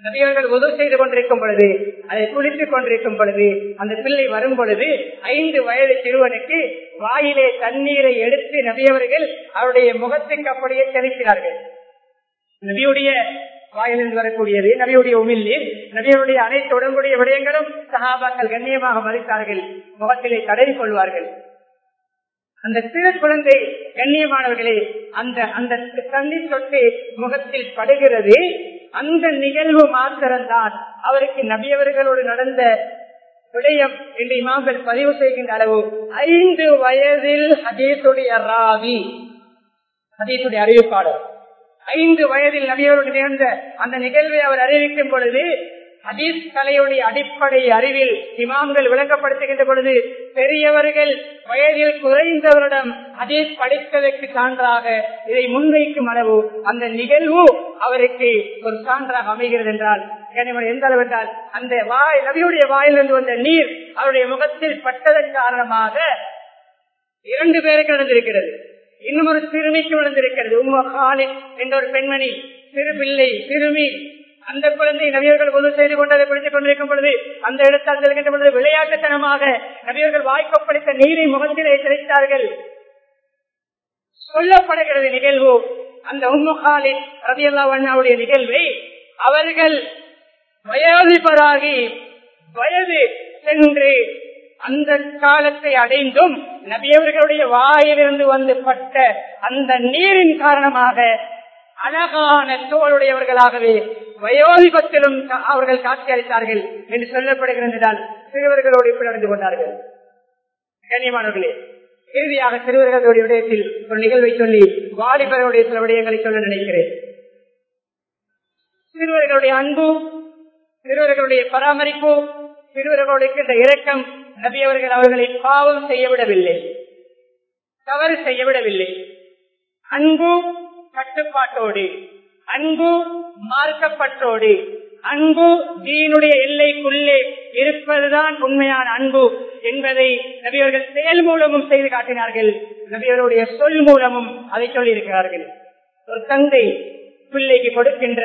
நபியவர்கள் உதவு செய்து கொண்டிருக்கும் பொழுது, அதை குளித்துக் கொண்டிருக்கும் பொழுது, அந்த பிள்ளை வரும் பொழுது ஐந்து வயது சிறுவனுக்கு வாயிலே தண்ணீரை எடுத்து நபியவர்கள் அவருடைய முகத்துக்கு அப்படியே தெளிக்கிறார்கள். நபியுடைய வாயிலிருந்து வரக்கூடியது, நபியுடைய உமிழ்நீர், நபியுடைய அனைத்து உடம்புடைய விடயங்களும் சஹாபாக்கள் கண்ணியமாக மதித்தார்கள், முகத்திலே தடவி கொள்வார்கள். அந்த சிறு குழந்தை கண்ணியமானவர்களே, அந்த அந்த தண்ணீர் சொட்டு முகத்தில் படுகிறது. அந்த நிகழ்வு மாத்திரம்தான் அவருக்கு நபியவர்களோடு நடந்த விடயம் என்று இமாம்கள் பதிவு செய்கின்ற அளவு. ஐந்து வயதில் ஹதீஸுடைய ராவி, ஹதீஸுடைய அறிவிப்பாளர், ஐந்து வயதில் நபியவரோடு நிகழ்ந்த அந்த நிகழ்வை அவர் அறிவிக்கும் பொழுது, ஹதீஸ் கலையுடைய அடிப்படை அறிவில் இமாம்கள் விளங்கப்படுத்துகின்ற பொழுது, பெரியவர்கள் வயதில் குறைந்தவரிடம் ஹதீஸ் படித்ததற்கு சான்றாக இதை முன்வைக்கும் அளவு அந்த நிகழ்வு அவருக்கு ஒரு சான்றாக அமைகிறது என்றால் எந்த அளவு என்றால், அந்த வாய் நபியுடைய வாயிலிருந்து வந்த நீர் அவருடைய முகத்தில் பட்டதன் காரணமாக இரண்டு பேருக்கு நடந்திருக்கிறது. இன்னும் ஒரு சிறுமிக்கு நடந்திருக்கிறது. உம்மு காலித் என்ற ஒரு பெண்மணி, சிறு பிள்ளை, சிறுமி. அந்த குழந்தை நபியர்கள் பொது செய்து கொண்டதை குளித்துக் கொண்டிருக்கும் பொழுது அந்த இடத்தால் செல்கின்ற பொழுது விளையாட்டுத்தனமாக நபியர்கள் வாய்க்கப்படுத்த நீரை முகத்திலே தெளித்தார்கள். சொல்லப்படுகிறது நிகழ்வு. அந்த உம்மு காலித் ரலியல்லாஹு அன்ஹாவுடைய நிகழ்வை அவர்கள் வயோதிபராகி வயது சென்று அந்த காலத்தை அடைந்தும் நபியவர்களுடைய வாயிலிருந்து வந்து பட்ட அந்த நீரின் காரணமாக அழகான தோளுடையவர்களாகவே வயோதிபத்திலும் அவர்கள் காட்சி அளித்தார்கள் என்று சொல்லப்படுகிறதால் சிறுவர்களோடு இப்படி நடந்து கொண்டார்கள். கண்ணியமானவர்களே, இறுதியாக சிறுவர்களுடைய விடயத்தில் ஒரு நிகழ்வை சொல்லி வாலிபர்களுடைய சில விடயங்களை சொல்ல நினைக்கிறேன். சிறுவர்களுடைய அன்பு, சிறுவர்களுடைய பராமரிப்பு, சிறுவர்களுடைய இந்த இரக்கம் நபி அவர்கள் அவர்களை பாவம் செய்யவிடவில்லை, தவறு செய்யவிடவில்லை. அன்பு கட்டுப்பாட்டோடு, அன்பு மார்க்கப்பட்டோடு, அன்பு தீனுடைய எல்லைக்குள்ளே இருப்பதுதான் உண்மையான அன்பு என்பதை நபியவர்கள் செயல் மூலமும் செய்து காட்டினார்கள். நபியவருடைய சொல் மூலமும் அதை சொல்லி இருக்கிறார்கள். ஒரு தந்தை பிள்ளைக்கு கொடுக்கின்ற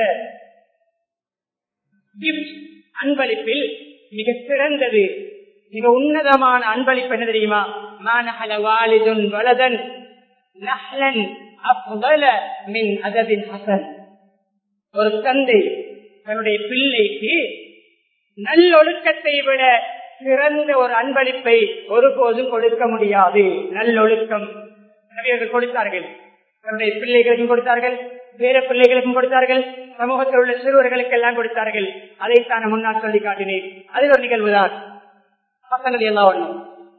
அன்பளிப்பில் மிக சிறந்தது, மிக உன்னதமான அன்பளிப்பு என்ன தெரியுமா? மானஹல வாலிதுன் வலதன் நஹ்லன் அஃதல மின் அதபின் ஹஸன். ஒரு தந்தை தன்னுடைய பிள்ளைக்கு நல்லொழுக்கத்தை விட சிறந்த ஒரு அன்பளிப்பை ஒருபோதும் கொடுக்க முடியாது. நல்லொழுக்கம் நபியர்கள் கொடுத்தார்கள், தன்னுடைய பிள்ளைகளுக்கும் கொடுத்தார்கள், வேற பிள்ளைகளுக்கும் கொடுத்தார்கள், சமூகத்தில் உள்ள சிறுவர்களுக்கு எல்லாம் கொடுத்தார்கள். அதைத்தான் முன்னால் சொல்லி காட்டினேன். அதில் ஒரு நிகழ்வுதான் பசங்கள் எல்லாம் ஒண்ணும்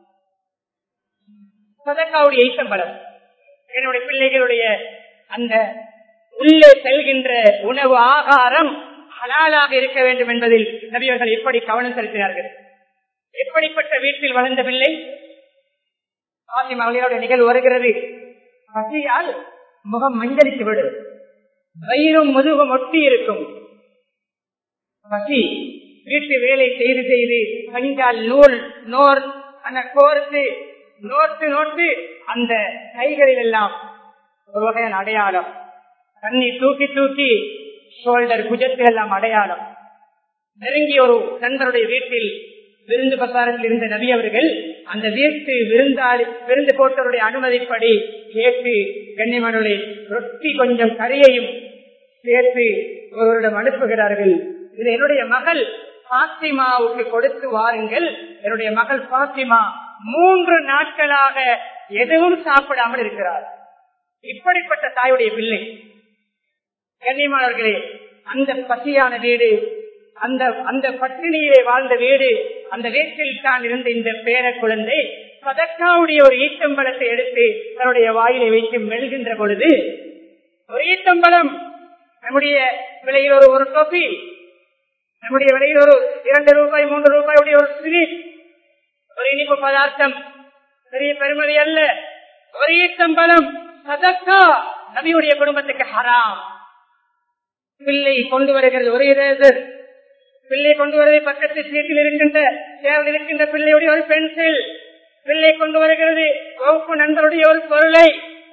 சதக்காவுடைய ஈசம்பலம். என்னுடைய பிள்ளைகளுடைய அந்த உள்ளே செல்கின்ற உணவு ஆகாரம் ஹலாலாக இருக்க வேண்டும் என்பதில் நபியர்கள் எப்படி கவனம் செலுத்தினார்கள். எப்படிப்பட்ட வீட்டில் வளர்ந்த பிள்ளை? பாத்திமாவுடைய நிகழ்வு வருகிறது. பசியால் முகம் மஞ்சளித்து விடும், வயிறும் முதுகும் ஒட்டி இருக்கும். பசி வீட்டு வேலை செய்து செய்து கஞ்சால் நூல் நோர் கோர்த்து நோட்டு நோட்டு அந்த கைகளில் எல்லாம் ஒரு வகையான அடையாளம், தண்ணி தூக்கி தூக்கி ஷோல்டர் குஜத்தில் எல்லாம் அடையாளம். நெருங்கி ஒரு நண்பருடைய வீட்டில் விருந்து பிரசாரத்தில் இருந்த நபி அவர்கள் அந்த வீட்டு விருந்தாளி விருந்து போட்டவருடைய அனுமதிப்படி கேட்டு கண்ணியமானவர்களை ரொட்டி கொஞ்சம் கறியையும் சேர்த்து ஒருவரிடம் அனுப்புகிறார்கள். இது என்னுடைய மகள் பாத்திமாவுக்கு கொடுத்து வாருங்கள். என்னுடைய மகள் பாத்திமா மூன்று நாட்களாக எதுவும் சாப்பிடாமல் இருக்கிறார். இப்படிப்பட்ட தாயுடைய பிள்ளை. கண்ணியமானவர்களே, அந்த பசியான வீடு, அந்த அந்த பட்டினியிலே வாழ்ந்த வீடு, அந்த வீட்டில் தான் இருந்த இந்த பேர குழந்தை சதக்காவுடைய ஒரு ஈட்டம்பழத்தை எடுத்து தன்னுடைய வாயிலை வைத்து மெல்கின்ற பொழுது, ஒரு ஈட்டம்பழம் நம்முடைய விலையில் ஒரு ஒரு டொஃபி, நம்முடைய விலையில் ஒரு இரண்டு ரூபாய் மூன்று ரூபாயுடைய ஒரு ஸ்வீட், ஒரு இனிப்பு பதார்த்தம், பெரிய பெருமதி அல்ல. ஒரு ஈட்டம்பழம் சதக்கா நபியுடைய குடும்பத்துக்கு ஹராம். பிள்ளை கொண்டு வருகிறது ஒரு இரேசர், பிள்ளை கொண்டு வருவதை பக்கத்து சீட்டில் இருக்கின்ற சேவல் இருக்கின்ற பிள்ளையுடைய ஒரு பென்சில், பிள்ளை கொண்டு வருகிறது வகுப்பு நண்பருடைய ஒரு பொருளை.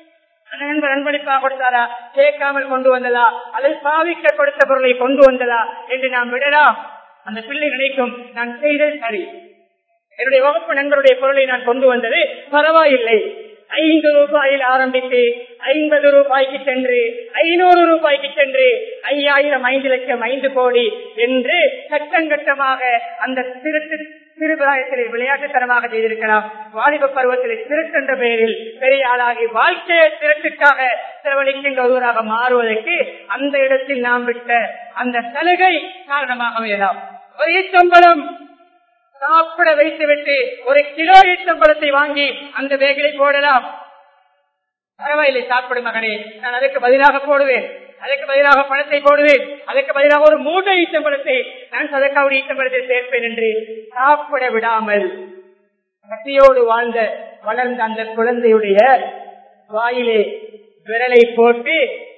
அந்த நண்பர் அன்பளிப்பாக கொடுத்தாரா, கேட்காமல் கொண்டு வந்ததா, அதை பாவிக்க கொடுத்த பொருளை கொண்டு வந்ததா என்று நாம் விடலாம். அந்த பிள்ளை நினைக்கும், நான் செய்தது சரி, என்னுடைய வகுப்பு நண்பருடைய பொருளை நான் கொண்டு வந்தது பரவாயில்லை. ஐந்து ரூபாயில் ஆரம்பித்து ஐம்பது ரூபாய்க்கு சென்று ஐநூறு ரூபாய்க்கு சென்று ஐயாயிரம் ஐந்து லட்சம் ஐந்து கோடி என்று கட்டங்கட்டமாக அந்த திருட்டு சிறுபிராயத்திலே விளையாட்டுத்தனமாக செய்திருக்கலாம். வாலிப பருவத்திலே திருட்டென்ற பெயரில் பெரிய ஆளாகி வாழ்க்கையை திருட்டுக்காக செலவழிக்கின்ற ஒருவராக மாறுவதற்கு அந்த இடத்தில் நாம் விட்ட அந்த சலுகை காரணமாக அமையலாம். ஒரு ஈச்சம்பழம் சாப்பிட வைத்துவிட்டு ஒரு கிலோ ஈச்சம்பழத்தை வாங்கி அந்த பேக்கிலை போடலாம். பரவாயில்லை, சாப்பிடும் மகனே, நான் அதற்கு பதிலாக போடுவேன், அதற்கு பதிலாக பணத்தை போடுவேன், அதற்கு பதிலாக ஒரு மூட்டை ஈச்சம்பழத்தை நான் சதக்காவுடைய ஈச்சம்பழத்தை சேர்ப்பேன் என்று சாப்பிட விடாமல் பசியோடு வாழ்ந்த வளர்ந்த அந்த குழந்தையுடைய வாயிலே விரலை போட்டு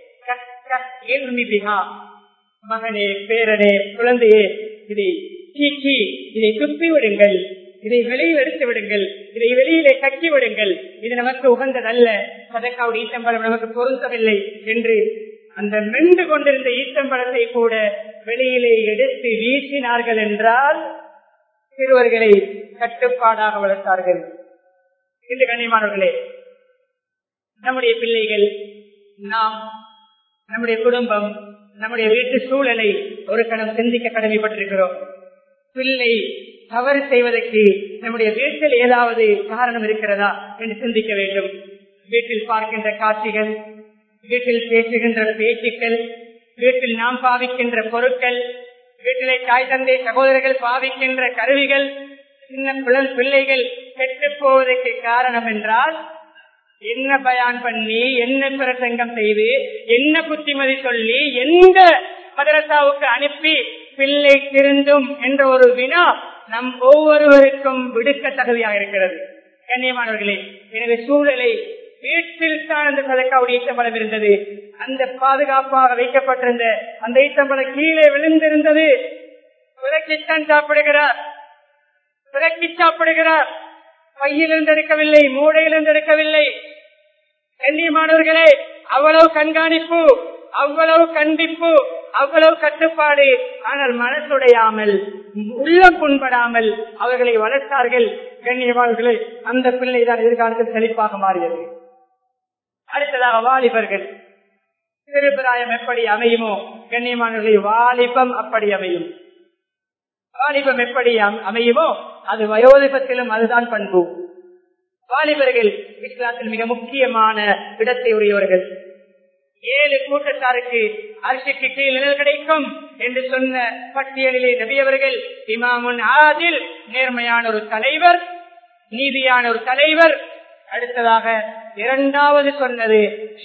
மகனே, பேரனே, குழந்தையே, இதை சீச்சி, இதை துப்பி விடுங்கள், இதை வெளியில் எடுத்து விடுங்கள், இதை வெளியிலே கட்டி விடுங்கள், இது நமக்கு உகந்ததல்ல, சதக்காவுடைய ஈச்சம்பழம் நமக்கு பொருந்தவில்லை என்று அந்த மென்று கொண்டிருந்த ஈச்சம்பழத்தை கூட வெளியிலே எடுத்து வீசினார்கள் என்றால் சிறுவர்களை கட்டுப்பாடாக வளர்த்தார்கள். இந்த கண்ணியமானவர்களே, நம்முடைய பிள்ளைகள், நாம், நம்முடைய குடும்பம், நம்முடைய வீட்டு சூழலை ஒரு கணம் சிந்திக்க கடமைப்பட்டிருக்கிறோம். பிள்ளை தவறு செய்வதற்கு நம்முடைய வீட்டில் ஏதாவது காரணம் இருக்கிறதா என்று சிந்திக்க வேண்டும். வீட்டில் பார்க்கின்ற காட்சிகள், வீட்டில் பேசுகின்ற பேச்சுக்கள், வீட்டில் நாம் பாவிக்கின்ற பொருட்கள், வீட்டிலே தாய் தந்தை சகோதரர்கள் பாவிக்கின்ற கருவிகள், சின்ன பிள்ளைகள் கெட்டு போவதற்கு காரணம் என்றால் என்ன பயான் பண்ணி, என்ன பிரசங்கம் செய்து, என்ன புத்திமதி சொல்லி, எந்த மதரசாவுக்கு அனுப்பி பிள்ளை திருந்தும் என்ற ஒரு வினா நம் ஒவ்வொருவருக்கும் விடுக்க தகுதியாக இருக்கிறது. கண்ணியமானவர்களே, எனவே சூழலை வீட்டில் தான் அந்த சதக்காவுடைய ஈச்சம்பழம் இருந்தது. அந்த பாதுகாப்பாக வைக்கப்பட்டிருந்த அந்த ஈச்சம்பழம் கீழே விழுந்திருந்தது. பிறக்கித்தான் சாப்பிடுகிறார், பிறக்கி சாப்பிடுகிறார். பையிலிருந்து எடுக்கவில்லை, மூடையிலிருந்து எடுக்கவில்லை. கண்ணியமானவர்களே, அவ்வளவு கண்காணிப்பு, அவ்வளவு கண்டிப்பு, அவ்வளவு கட்டுப்பாடு. ஆனால் மனசுடையாமல், உள்ளம் புண்படாமல் அவர்களை வளர்த்தார்கள். கண்ணியமானவர்களே, அந்த பிள்ளைதான் எதிர்காலத்தில் செழிப்பாக மாறியது. அடுத்ததாக வாலிபர்கள். சிறுபிராயம் எப்படி அமையுமோ கண்ணியமானவர்களை வாலிபம் அப்படி அமையும். வாலிபம் எப்படி அமையுமோ அது வயோதிபத்திலும் அதுதான் பண்பு. வாலிபர்கள் இஸ்லாத்தில் மிக முக்கியமான இடத்தை உரியவர்கள். ஏழு கூட்டத்தாருக்கு அரிசிக்கு கீழ் நிழல் கிடைக்கும் என்று சொன்ன பட்டியலிலே நபியவர்கள் இமாமுன் ஆதில், நேர்மையான ஒரு தலைவர், நீதியான ஒரு தலைவர். அடுத்ததாக இரண்டாவது சொன்னது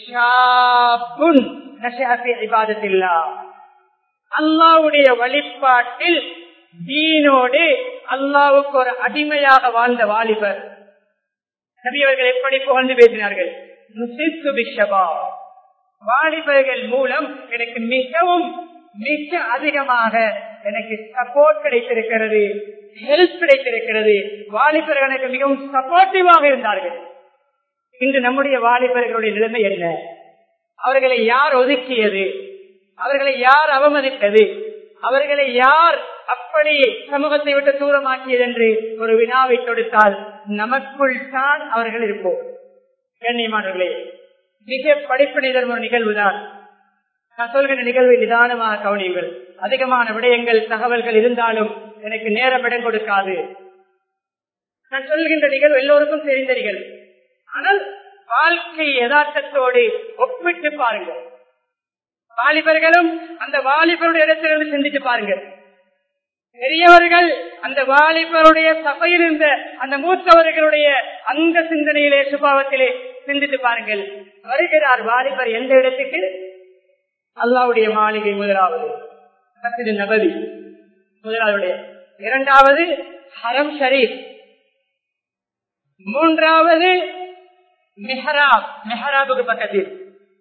ஷாபுன் நஷஅஃபி இபாதத்தில்லாஹ், அல்லாஹ்வுடைய வழிபாட்டில் தீனோடு அல்லாஹ்வுக்கு ஒரு அடிமையாக வாழ்ந்த வாலிபர். நபியவர்கள் எப்படி புகழ்ந்து பேசினார்கள்? நுசித்து பிஷபாப், வாலிபர்கள் மூலம் எனக்கு மிகவும் மிக அதிகமாக எனக்கு சப்போர்ட் கிடைத்திருக்கிறது, ஹெல்ப் கிடைத்திருக்கிறது. வாலிபர்கள் எனக்கு மிகவும் சப்போர்ட்டிவாக இருந்தார்கள். இன்று நம்முடைய வாலிபர்களுடைய நிலைமை என்ன? அவர்களை யார் ஒதுக்கியது? அவர்களை யார் அவமதித்தது? அவர்களை யார் அப்படி சமூகத்தை விட்டு தூரமாக்கியது என்று ஒரு வினாவை தொடுத்தால் நமக்குள் தான் அவர்கள் இருப்போம். கண்ணியமானவர்களே, மிக படிப்பினைதர் ஒரு நிகழ்வுதான். நான் சொல்கிற நிகழ்வை நிதானமாக கவனியுங்கள். அதிகமான விடயங்கள், தகவல்கள் இருந்தாலும் எனக்கு நேரம் இடம் கொடுக்காது. நான் சொல்கின்ற நிகழ்வு எல்லோருக்கும் தெரிந்த நிகழ்வு. ஆனால் வாழ்க்கை யதார்த்தத்தோடு ஒப்பிட்டு பாருங்கள். வாலிபர்களும் அந்த வாலிபருடைய இடத்திலிருந்து சிந்தித்து பாருங்கள். பெரியவர்கள் அந்த வாலிபருடைய சபையில் இருந்த அந்த மூத்தவர்களுடைய அந்த சிந்தனையிலே, சுபாவத்திலே சிந்தித்து பாருங்கள். வருகிறார் வாலிபர் எந்த இடத்துக்கு? அல்லாஹ்வுடைய மாளிகை முதலாவது மஸ்ஜித் நபவி முதலாவது, இரண்டாவது ஹரம் ஷரீப், மூன்றாவது மெஹராப், மெஹராபுக்கு பக்கத்தில்,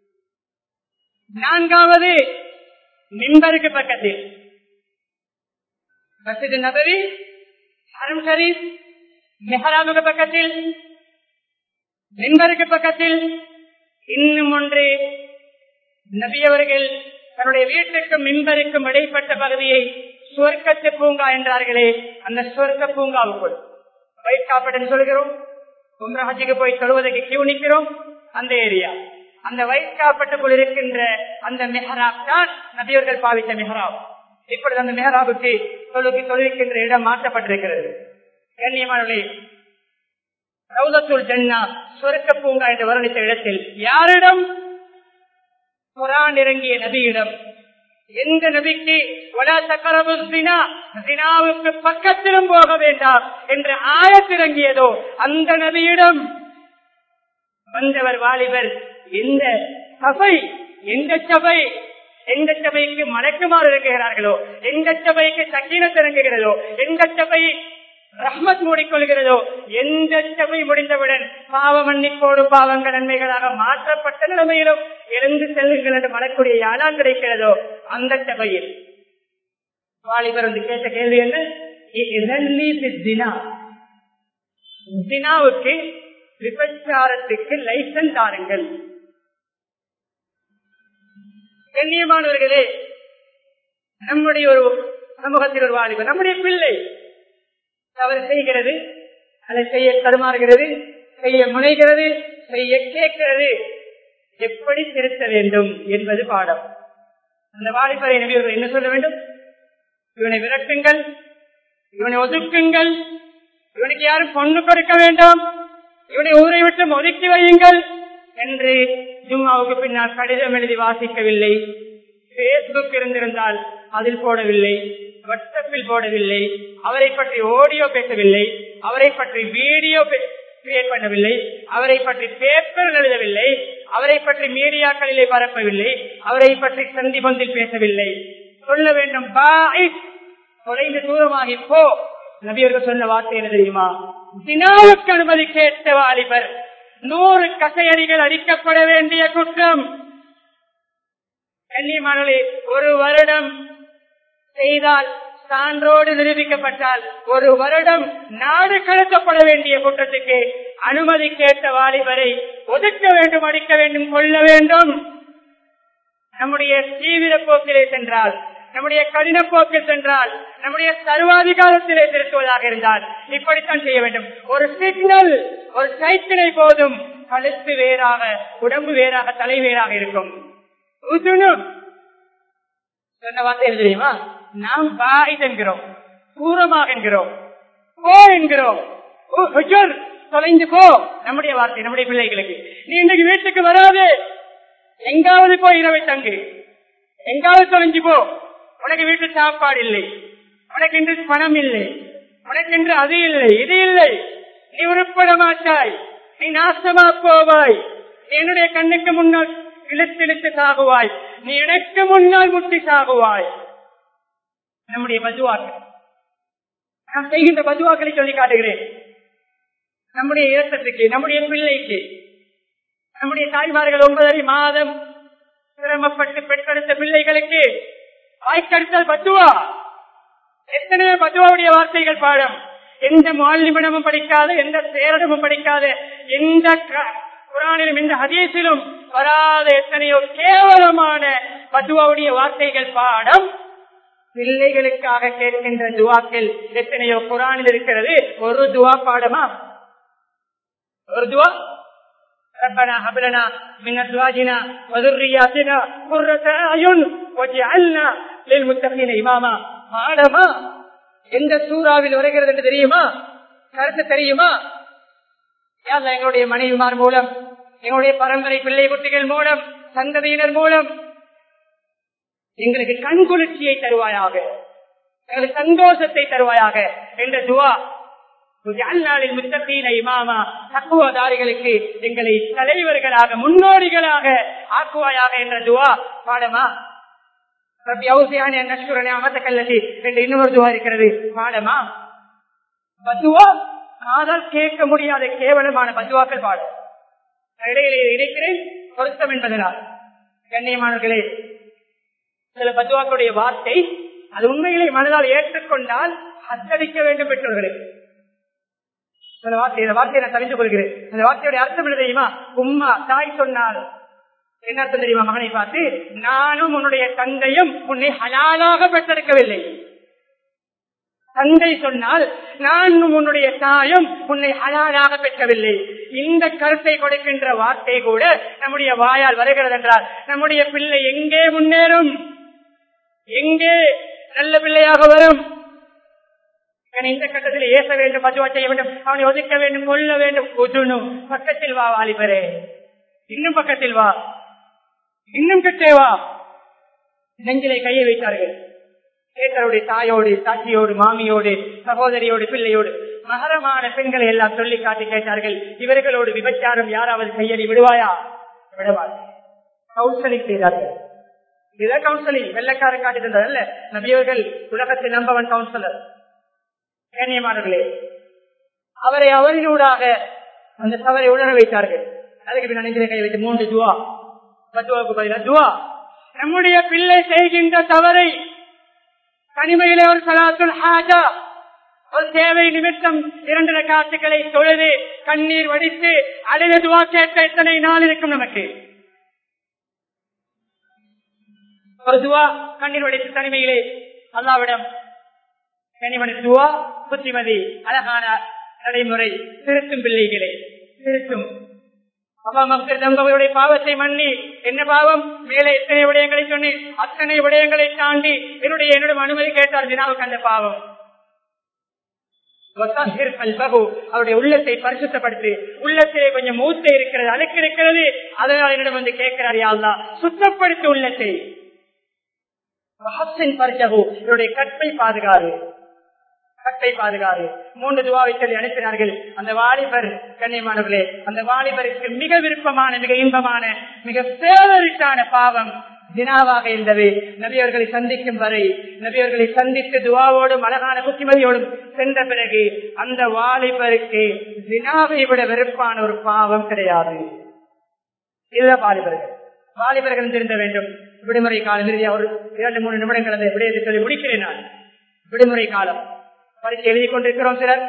நான்காவது மிம்பருக்கு பக்கத்தில். மஸ்ஜித் நபவி, ஹரம் ஷரீப், மெஹராபுக்கு பக்கத்தில், மிம்பருக்கு பக்கத்தில், இன்னும் ஒன்று, நபியவர்கள் தன்னுடைய வீட்டுக்கும் மின்பருக்கும் இடைப்பட்ட பகுதியை சுவர்க்கத்து பூங்கா என்றார்களே, அந்த சுவர்க்க பூங்காவுக்குள் வயிற் காப்படன் சொல்கிறோம். உம்ரஹஜுக்கு போய் தொழுவதற்கு கியூ நிற்கிறோம். அந்த ஏரியா, அந்த வயிற் காப்பட்டுக்குள் இருக்கின்ற அந்த மெஹராப் தான் நபியவர்கள் பாவித்த மெஹராப். இப்பொழுது அந்த மெஹராபுக்கு தொழுகி தொழுகின்ற இடம் மாற்றப்பட்டிருக்கிறது. கண்ணியமானவர்களே, ரௌதத்துல் ஜன்னா சுவர்க்க பூங்கா என்று வர்ணித்த இடத்தில் யாரிடம்? குர்ஆன் இறங்கிய நபியிடம். எந்த நபிக்கு? வலா தக்ரபு ஸினா, ஸினாவுக்கு பக்கத்திலும் போக வேண்டாம் என்ற ஆயத் இறங்கியதோ அந்த நபியிடம் வந்தவர் வாலிபர். இந்த சபை, எந்த சபை, எந்த சபைக்கு மலக்குமார் இறங்குகிறார்களோ, எந்த சபைக்கு சக்கீனத் இறங்குகிறதோ, எந்த சபை ரஹ்மத் மூடிக்கொள்கிறதோ, எந்த சபை முடிந்தவுடன் பாவ மன்னிப்போடு பாவங்கள் நன்மைகளாக மாற்றப்பட்ட நிலைமையிலும் எழுந்து செல்லுங்கள் என்று மலக்கூடிய யாழான் கிடைக்கிறதோ அந்த சபையில் வாலிபர் வந்து கேட்ட கேள்வி என்ன? தினாவுக்கு விபச்சாரத்துக்கு லைசன்ஸ் தாருங்கள். கண்ணியமானவர்களே, நம்முடைய ஒரு சமூகத்தில் ஒரு வாலிபர், நம்முடைய பிள்ளை தவறு செய்கிறது, அதை செய்ய தடுமாறுகிறது, செய்ய முனைகிறது, செய்ய கேட்கிறது. எப்படி திருத்த வேண்டும் என்பது பாடம். அந்த வாலிபரை நபியவர்கள் என்ன சொல்ல வேண்டும்? இவனை விரட்டுங்கள், இவனை ஒதுக்குங்கள், இவனுக்கு யாரும் பொண்ணு கொடுக்க வேண்டாம், இவனை ஊரை விட்டு ஒதுக்கி வையுங்கள் என்று ஜும்மாவுக்கு பின்னால் கடிதம் எழுதி வாசிக்கவில்லை. பேஸ்புக் இருந்திருந்தால் அதில் போடவில்லை, வாட்ஸ்அப்பில் போடவில்லை, அவரை பற்றி ஆடியோ பேசவில்லை, அவரை பற்றி வீடியோ கிரியேட் பண்ணவில்லை, அவரை பற்றி பேப்பர் எழுதவில்லை, அவரை பற்றி மீடியாக்களிலே பரப்பவில்லை, அவரை பற்றி சந்தி பந்தில் பேசவில்லை. சொல்ல வேண்டும், தொலைந்து தூரமாகி போ. நபியர்கள் சொன்ன வார்த்தை என்ன தெரியுமா? தினாவுக்கு அனுமதி கேட்ட வாலிபர் நூறு கசையடிகள் அடிக்கப்பட வேண்டிய குற்றம். கண்ணியமானவர்களே, ஒரு வருடம் செய்தால் சான்றோடு நிரூபிக்கப்பட்டால் ஒரு வருடம் நாடு கடத்தப்பட வேண்டிய குற்றத்துக்கு அனுமதி கேட்ட வாலிபரை ஒதுக்க வேண்டும், அடிக்க வேண்டும், கொள்ள வேண்டும். நம்முடைய தீவிர போக்கிலே சென்றால், நம்முடைய கடின போக்கில் சென்றால், நம்முடைய சர்வாதிகாரத்திலே திருத்துவதாக இருந்தால் இப்படித்தான் செய்ய வேண்டும். ஒரு சிக்னல், ஒரு சைக்கிளை போதும், கழுத்து வேறாக, உடம்பு வேறாக, தலை வேறாக இருக்கும். சொன்ன வார்த்தை தெரியுமா? நாம் பாயித் என்கிறோம், தூரமாக என்கிறோம், போ என்கிறோம், தொலைந்து போ. நம்முடைய வார்த்தை நம்முடைய பிள்ளைகளுக்கு, நீ இன்றைக்கு வீட்டுக்கு வராது, எங்காவது போய் இரவை தங்கு, எங்காவது தொலைஞ்சு போ, உனக்கு வீட்டு சாப்பாடு இல்லை, உனக்கு இன்று பணம் இல்லை, உனக்கு இன்று அது இல்லை, இது இல்லை, நீ உருப்பட மாட்டாய், நீ நாசமா போவாய், நீ என்னுடைய கண்ணுக்கு முன்னால் இழுத்து இழுத்து சாகுவாய், நீ எனக்கு முன்னால் முட்டி சாகுவாய். நம்முடைய பதுவாக்கள், நாம் செய்கின்ற பதுவாக்களை சொல்லி காட்டுகிறேன். நம்முடைய இயக்கத்துக்கு, நம்முடைய பிள்ளைக்கு, நம்முடைய தாய்மார்கள் ஒன்பதரை மாதம் சிரமப்பட்டு பெற்றெடுத்த பிள்ளைகளுக்கு வாய்க்கடுத்தல் பத்துவா. எத்தனையோ பத்துவாவுடைய வார்த்தைகள் பாடம். எந்த மாநிலமும் படிக்காத, எந்த சேரடமும் படிக்காத, எந்த குர்ஆனிலும் எந்த ஹதீஸிலும் வராத எத்தனையோ கேவலமான பத்துவாவுடைய வார்த்தைகள் பாடம். பிள்ளைகளுக்காக கேட்கின்ற துவாக்கள் எத்தனையோ குர்ஆனில் இருக்கிறது. ஒரு துவா பாடமா? ஒரு துவா, ரப்பனா ஹப் லனா மின் அஸ்வாஜினா வ ذُرِّيَّاتِنَا قُرَّةَ أَعْيُنٍ وَاجْعَلْنَا لِلْمُتَّقِينَ இமாமா. பாடமா? எந்த சூறாவில் வருகிறது என்று தெரியுமா? கருத்து தெரியுமா? யார் எங்களுடைய மனைவிமார் மூலம், எங்களுடைய பரம்பரை பிள்ளை குட்டிகள் மூலம், சந்ததியினர் மூலம் எங்களுக்கு கண்குளிர்ச்சியை தருவாயாக, எங்களுக்கு சந்தோஷத்தை தருவாயாக என்ற துவா. முத்தகீன இமாமா, தக்குவதாரிகளுக்கு எங்களை தலைவர்களாக, முன்னோடிகளாக ஆக்குவாயாக என்ற துவா பாடமா? இன்னொரு துவா இருக்கிறது, பாடமா? பத்துவா காதால் கேட்க முடியாத கேவலமான பத்துவாக்கள் பாடம். இடையிலே இணைக்கிறேன் பொருத்தம் என்பதனால். கண்ணியமானவர்களே, சில பத்துவாக்களுடைய வார்த்தை அது உண்மையிலே மனதால் ஏற்றுக்கொண்டால் அச்சடிக்க வேண்டும் பெற்றோர்களுக்கு. சில வார்த்தை, இந்த வார்த்தையை நான் தெரிந்து கொள்கிறேன். அந்த வார்த்தையுடைய அர்த்தம் என்ன தெரியுமா? உம்மா, தாய் சொன்னால் என்ன அர்த்தம் தெரியுமா? மகனை பார்த்து, நானும் உன்னுடைய தந்தையும் உன்னை ஹலாலாக பெற்றெடுக்கவில்லை. தந்தை சொன்னால் நானும் உன்னுடைய தாயும் உன்னை ஹலாலாக பெற்றவில்லை. இந்த கருத்தை கொடுக்கின்ற வார்த்தை கூட நம்முடைய வாயால் வருகிறது என்றால் நம்முடைய பிள்ளை எங்கே முன்னேறும், எங்கே நல்ல பிள்ளையாக வரும்? இந்த கட்டத்தில் ஏச வேண்டும், பதுவா செய்ய வேண்டும், அவனை ஒதுக்க வேண்டும், கொள்ள வேண்டும். ஒதுணும். பக்கத்தில் வா வாலிபரே, இன்னும் பக்கத்தில் வா, இன்னும் கிட்டே வா. நெஞ்சிலை கையை வைத்தார்கள். கேட்டருடைய தாயோடு, சாட்சியோடு, மாமியோடு, சகோதரியோடு, பிள்ளையோடு, மகரமான பெண்களை எல்லாம் சொல்லி காட்டி கேட்டார்கள், இவர்களோடு விபச்சாரம் யாராவது கையறி விடுவாயா? விடுவார். கவுன்சிலிங் செய்தார்கள். இதுதான் கவுன்சிலிங். வெள்ளக்காரன் காட்டி தந்ததல்ல, நபியவர்கள் உலகத்தில் நம்பவன் கவுன்சிலர். கண்ணியமானவர்களே, அவரை அவரினூடாக அந்த தவறை உணர வைத்தார்கள். அதுக்கு பின் நெஞ்சிலை கை வைத்து மூன்று துவா, பத்துவாவுக்கு பதிலாக துவா. நம்முடைய பிள்ளை செய்கின்ற தவறை தனிமையிலே ஒரு சலாத்துல் ஹாஜா, ஒரு தேவை நிமித்தம் இரண்டு ரக்காத்துக்களை தொழுது கண்ணீர் வடித்து அடைந்த துவா கேட்க எத்தனை நாள் இருக்கும் நமக்கு? ஒரு துவா கண்ணீர் வடித்து தனிமையிலே அல்லாவிடம் கனிமணி துவா, புத்திமதி, அழகான நடைமுறை, திருத்தும் பிள்ளைகளே, திருத்தும். அவங்களுடைய பாவத்தை மன்னி, என்ன பாவம்? மேலே எத்தனை விடயங்களை சொன்னி அத்தனை விடயங்களை தாண்டி என்னுடைய என்னுடைய அனுமதி கேட்டார் தினாவுக்கு அந்த பாவம். அவருடைய உள்ளத்தை பரிசுத்தப்படுத்தி, உள்ளத்திலே கொஞ்சம் மூச்சை இருக்கிறது, அழுக்கு இருக்கிறது, அதனால் என்னிடம் வந்து கேட்கிறார், யா அல்லாஹ் சுத்தப்படுத்தி உள்ளத்தை. என்னுடைய கற்பை பாதுகாரு, கட்டை பாதுகாரு. மூன்று துவாவை சொல்லி அனுப்பினார்கள். அந்த வாலிபர், கண்ணியமானவர்களே, அந்த வாலிபருக்கு மிக விருப்பமான, மிக இன்பமான, மிக பேரிட்டான பாவம் தினாவாக இருந்தது. நபியவர்களை சந்திக்கும் வரை, நபியவர்களை சந்தித்து துவாவோடும் அழகான புத்திமதியோடும் சென்ற பிறகு அந்த வாலிபருக்கு தினாவை விட வெறுப்பான ஒரு பாவம் கிடையாது. இதுதான் வாலிபர்கள். வாலிபர்கள் திருந்த வேண்டும். விடுமுறை காலம் இறுதியா ஒரு இரண்டு மூணு நிமிடங்கள் அந்த விடயத்தை சொல்லி முடிக்கிறேன் நான். விடுமுறை காலம் பரீட்சை எழுதி கொண்டிருக்கிறோம். சிலர்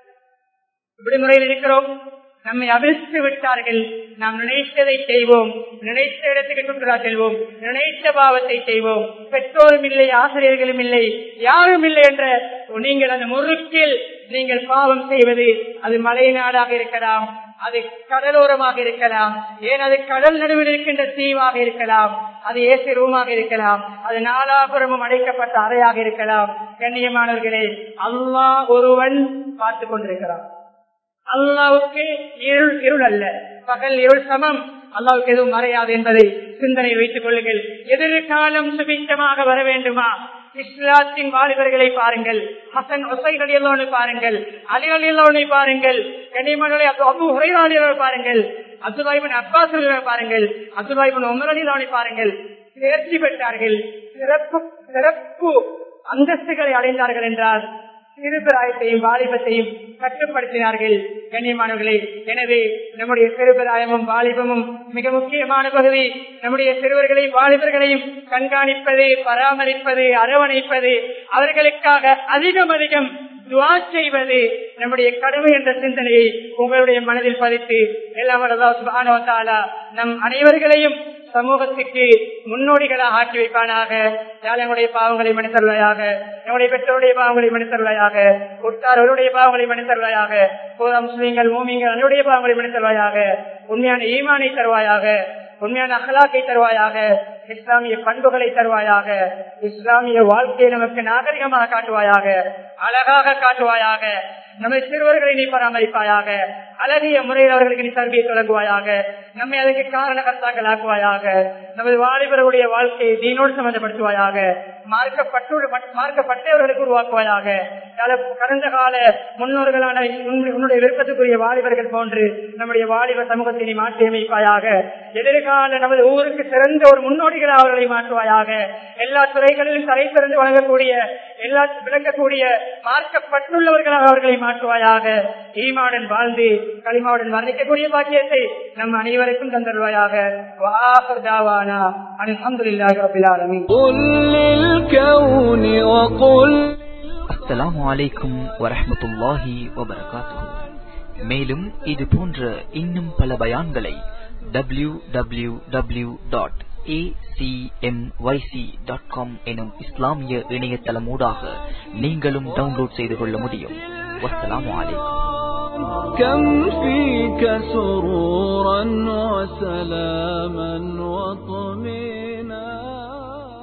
விடுமுறையில் இருக்கிறோம். நம்மை அவிழ்த்து விட்டார்கள். நாம் நினைத்ததை செய்வோம், நினைத்த இடத்துக்கு சுற்றுலா செல்வோம், நினைத்த பாவத்தை செய்வோம். பெற்றோரும் இல்லை, ஆசிரியர்களும் இல்லை, யாரும் இல்லை என்ற நீங்கள் அந்த முறுக்கில் நீங்கள் பாவம் செய்வது, அது மலை நாடாக இருக்கலாம், அது கடலோரமாக இருக்கலாம், ஏன் அது கடல் நடுவில் இருக்கின்ற தீவாக இருக்கலாம், அது ஏசி ரூமாக இருக்கலாம், அது நாலாபுரமும் அடைக்கப்பட்ட அறையாக இருக்கலாம். கண்ணியமானவர்களே, அல்லாஹ் ஒருவன் பார்த்துக் கொண்டிருக்கிறான். அல்லாவுக்கு இருள் இருள் அல்ல, பகல் இருள் சமம். அல்லாவுக்கு எதுவும் மறையாது என்பதை சிந்தனை வைத்துக் கொள்ளுங்கள். எதிர்காலம் சுபிச்சமாக வர வேண்டுமா? இஸ்லாத்தின் வாலிபர்களை பாருங்கள், ஹசன் ஹுசைன் எல்லோனை பாருங்கள், அலி அலியோனை பாருங்கள், கனிமகளை அபு ஹுரைரா பாருங்கள், அப்துல்லாஹிபின் அப்பாஸ் பாருங்கள், அப்துல்லாஹிபின் உமர் அலியோனை பாருங்கள். தேர்ச்சி பெற்றார்கள், சிறப்பு சிறப்பு அந்தஸ்துகளை அடைந்தார்கள் என்றால் சிறுபிராயத்தையும் வாலிபத்தையும் கட்டுப்படுத்தினார்கள். கண்ணியமானவர்களே, எனவே நம்முடைய சிறுபிராயமும் வாலிபமும் மிக முக்கியமான பகுதி. நம்முடைய சிறுவர்களையும் வாலிபர்களையும் கண்காணிப்பது, பராமரிப்பது, அரவணைப்பது, அவர்களுக்காக அதிகம் அதிகம் துஆ செய்வது நம்முடைய கடமை என்ற சிந்தனையை உங்களுடைய மனதில் பதித்து எல்லாம் அல்லாஹ் சுப்ஹானஹு வ தஆலா நம் அனைவர்களையும் சமூகத்துக்கு முன்னோடிகளாக ஆக்கி வைப்பானாக. நம்முடைய பாவங்களை மன்னித்தருள்வாயாக, நம்முடைய பெற்றோருடைய பாவங்களை மன்னித்தருள்வாயாக, உற்றாரோருடைய பாவங்களை மன்னித்தருள்வாயாக, முஸ்லிம்கள் மூமின்கள் அனைவருடைய பாவங்களை மன்னித்தருள்வாயாக, உண்மையான ஈமானை தருவாயாக, உண்மையான அகலாக்கை தருவாயாக, இஸ்லாமிய பண்புகளை தருவாயாக, இஸ்லாமிய வாழ்க்கையை நமக்கு நாகரிகமாக காட்டுவாயாக, அழகாக காட்டுவாயாக, நம்மை சிறுவர்களை நீ பராமரிப்பாயாக, அழகிய முறையில் அவர்களுக்கு நீ தர்பியை தொடங்குவாயாக, நம்மை அதற்கு காரணகர்த்தாக்கள் ஆக்குவாயாக, நமது வாலிபர்களுடைய வாழ்க்கையை தீனோடு சம்பந்தப்படுத்துவாயாக, மார்க்கப்பட்டு மார்க்கப்பட்டவர்களுக்கு உருவாக்குவாயாக. கடந்த கால முன்னோர்களான உன்னுடைய விருப்பத்துக்குரிய வாலிபர்கள் போன்று நம்முடைய வாலிப சமூகத்தை நீ மாற்றி அமைப்பாயாக. எதிர்கால நமது ஊருக்கு சிறந்த ஒரு முன்னோடிகளாக அவர்களை மாற்றுவாயாக. எல்லா துறைகளிலும் தலை சிறந்து வழங்கக்கூடிய, எல்லா விளங்கக்கூடிய மார்க்கப்பட்டுள்ளவர்களாக அவர்களை மாற்றுவாயாக. ஈமாவுடன் வாழ்ந்து களிமாவுடன் வர்ணிக்கக்கூடிய பாக்கியத்தை நம் அனைவருக்கும் தந்தருவாயாக. அல்ஹம்துலில்லாஹி ரப்பில் ஆலமீன். அஸ்ஸலாமு அலைக்கும் வரஹ்மத்துல்லாஹி வபரகாத்துஹு. மேலும் இது போன்ற இன்னும் பல பயான்களை W W W dot A C M Y C dot com எனும் இஸ்லாமிய இணையதளமூடாக நீங்களும் டவுன்லோட் செய்து கொள்ள முடியும். வஸ்ஸலாமு அலைக்கும். كم فيك سرورا وسلاما وطمئنانا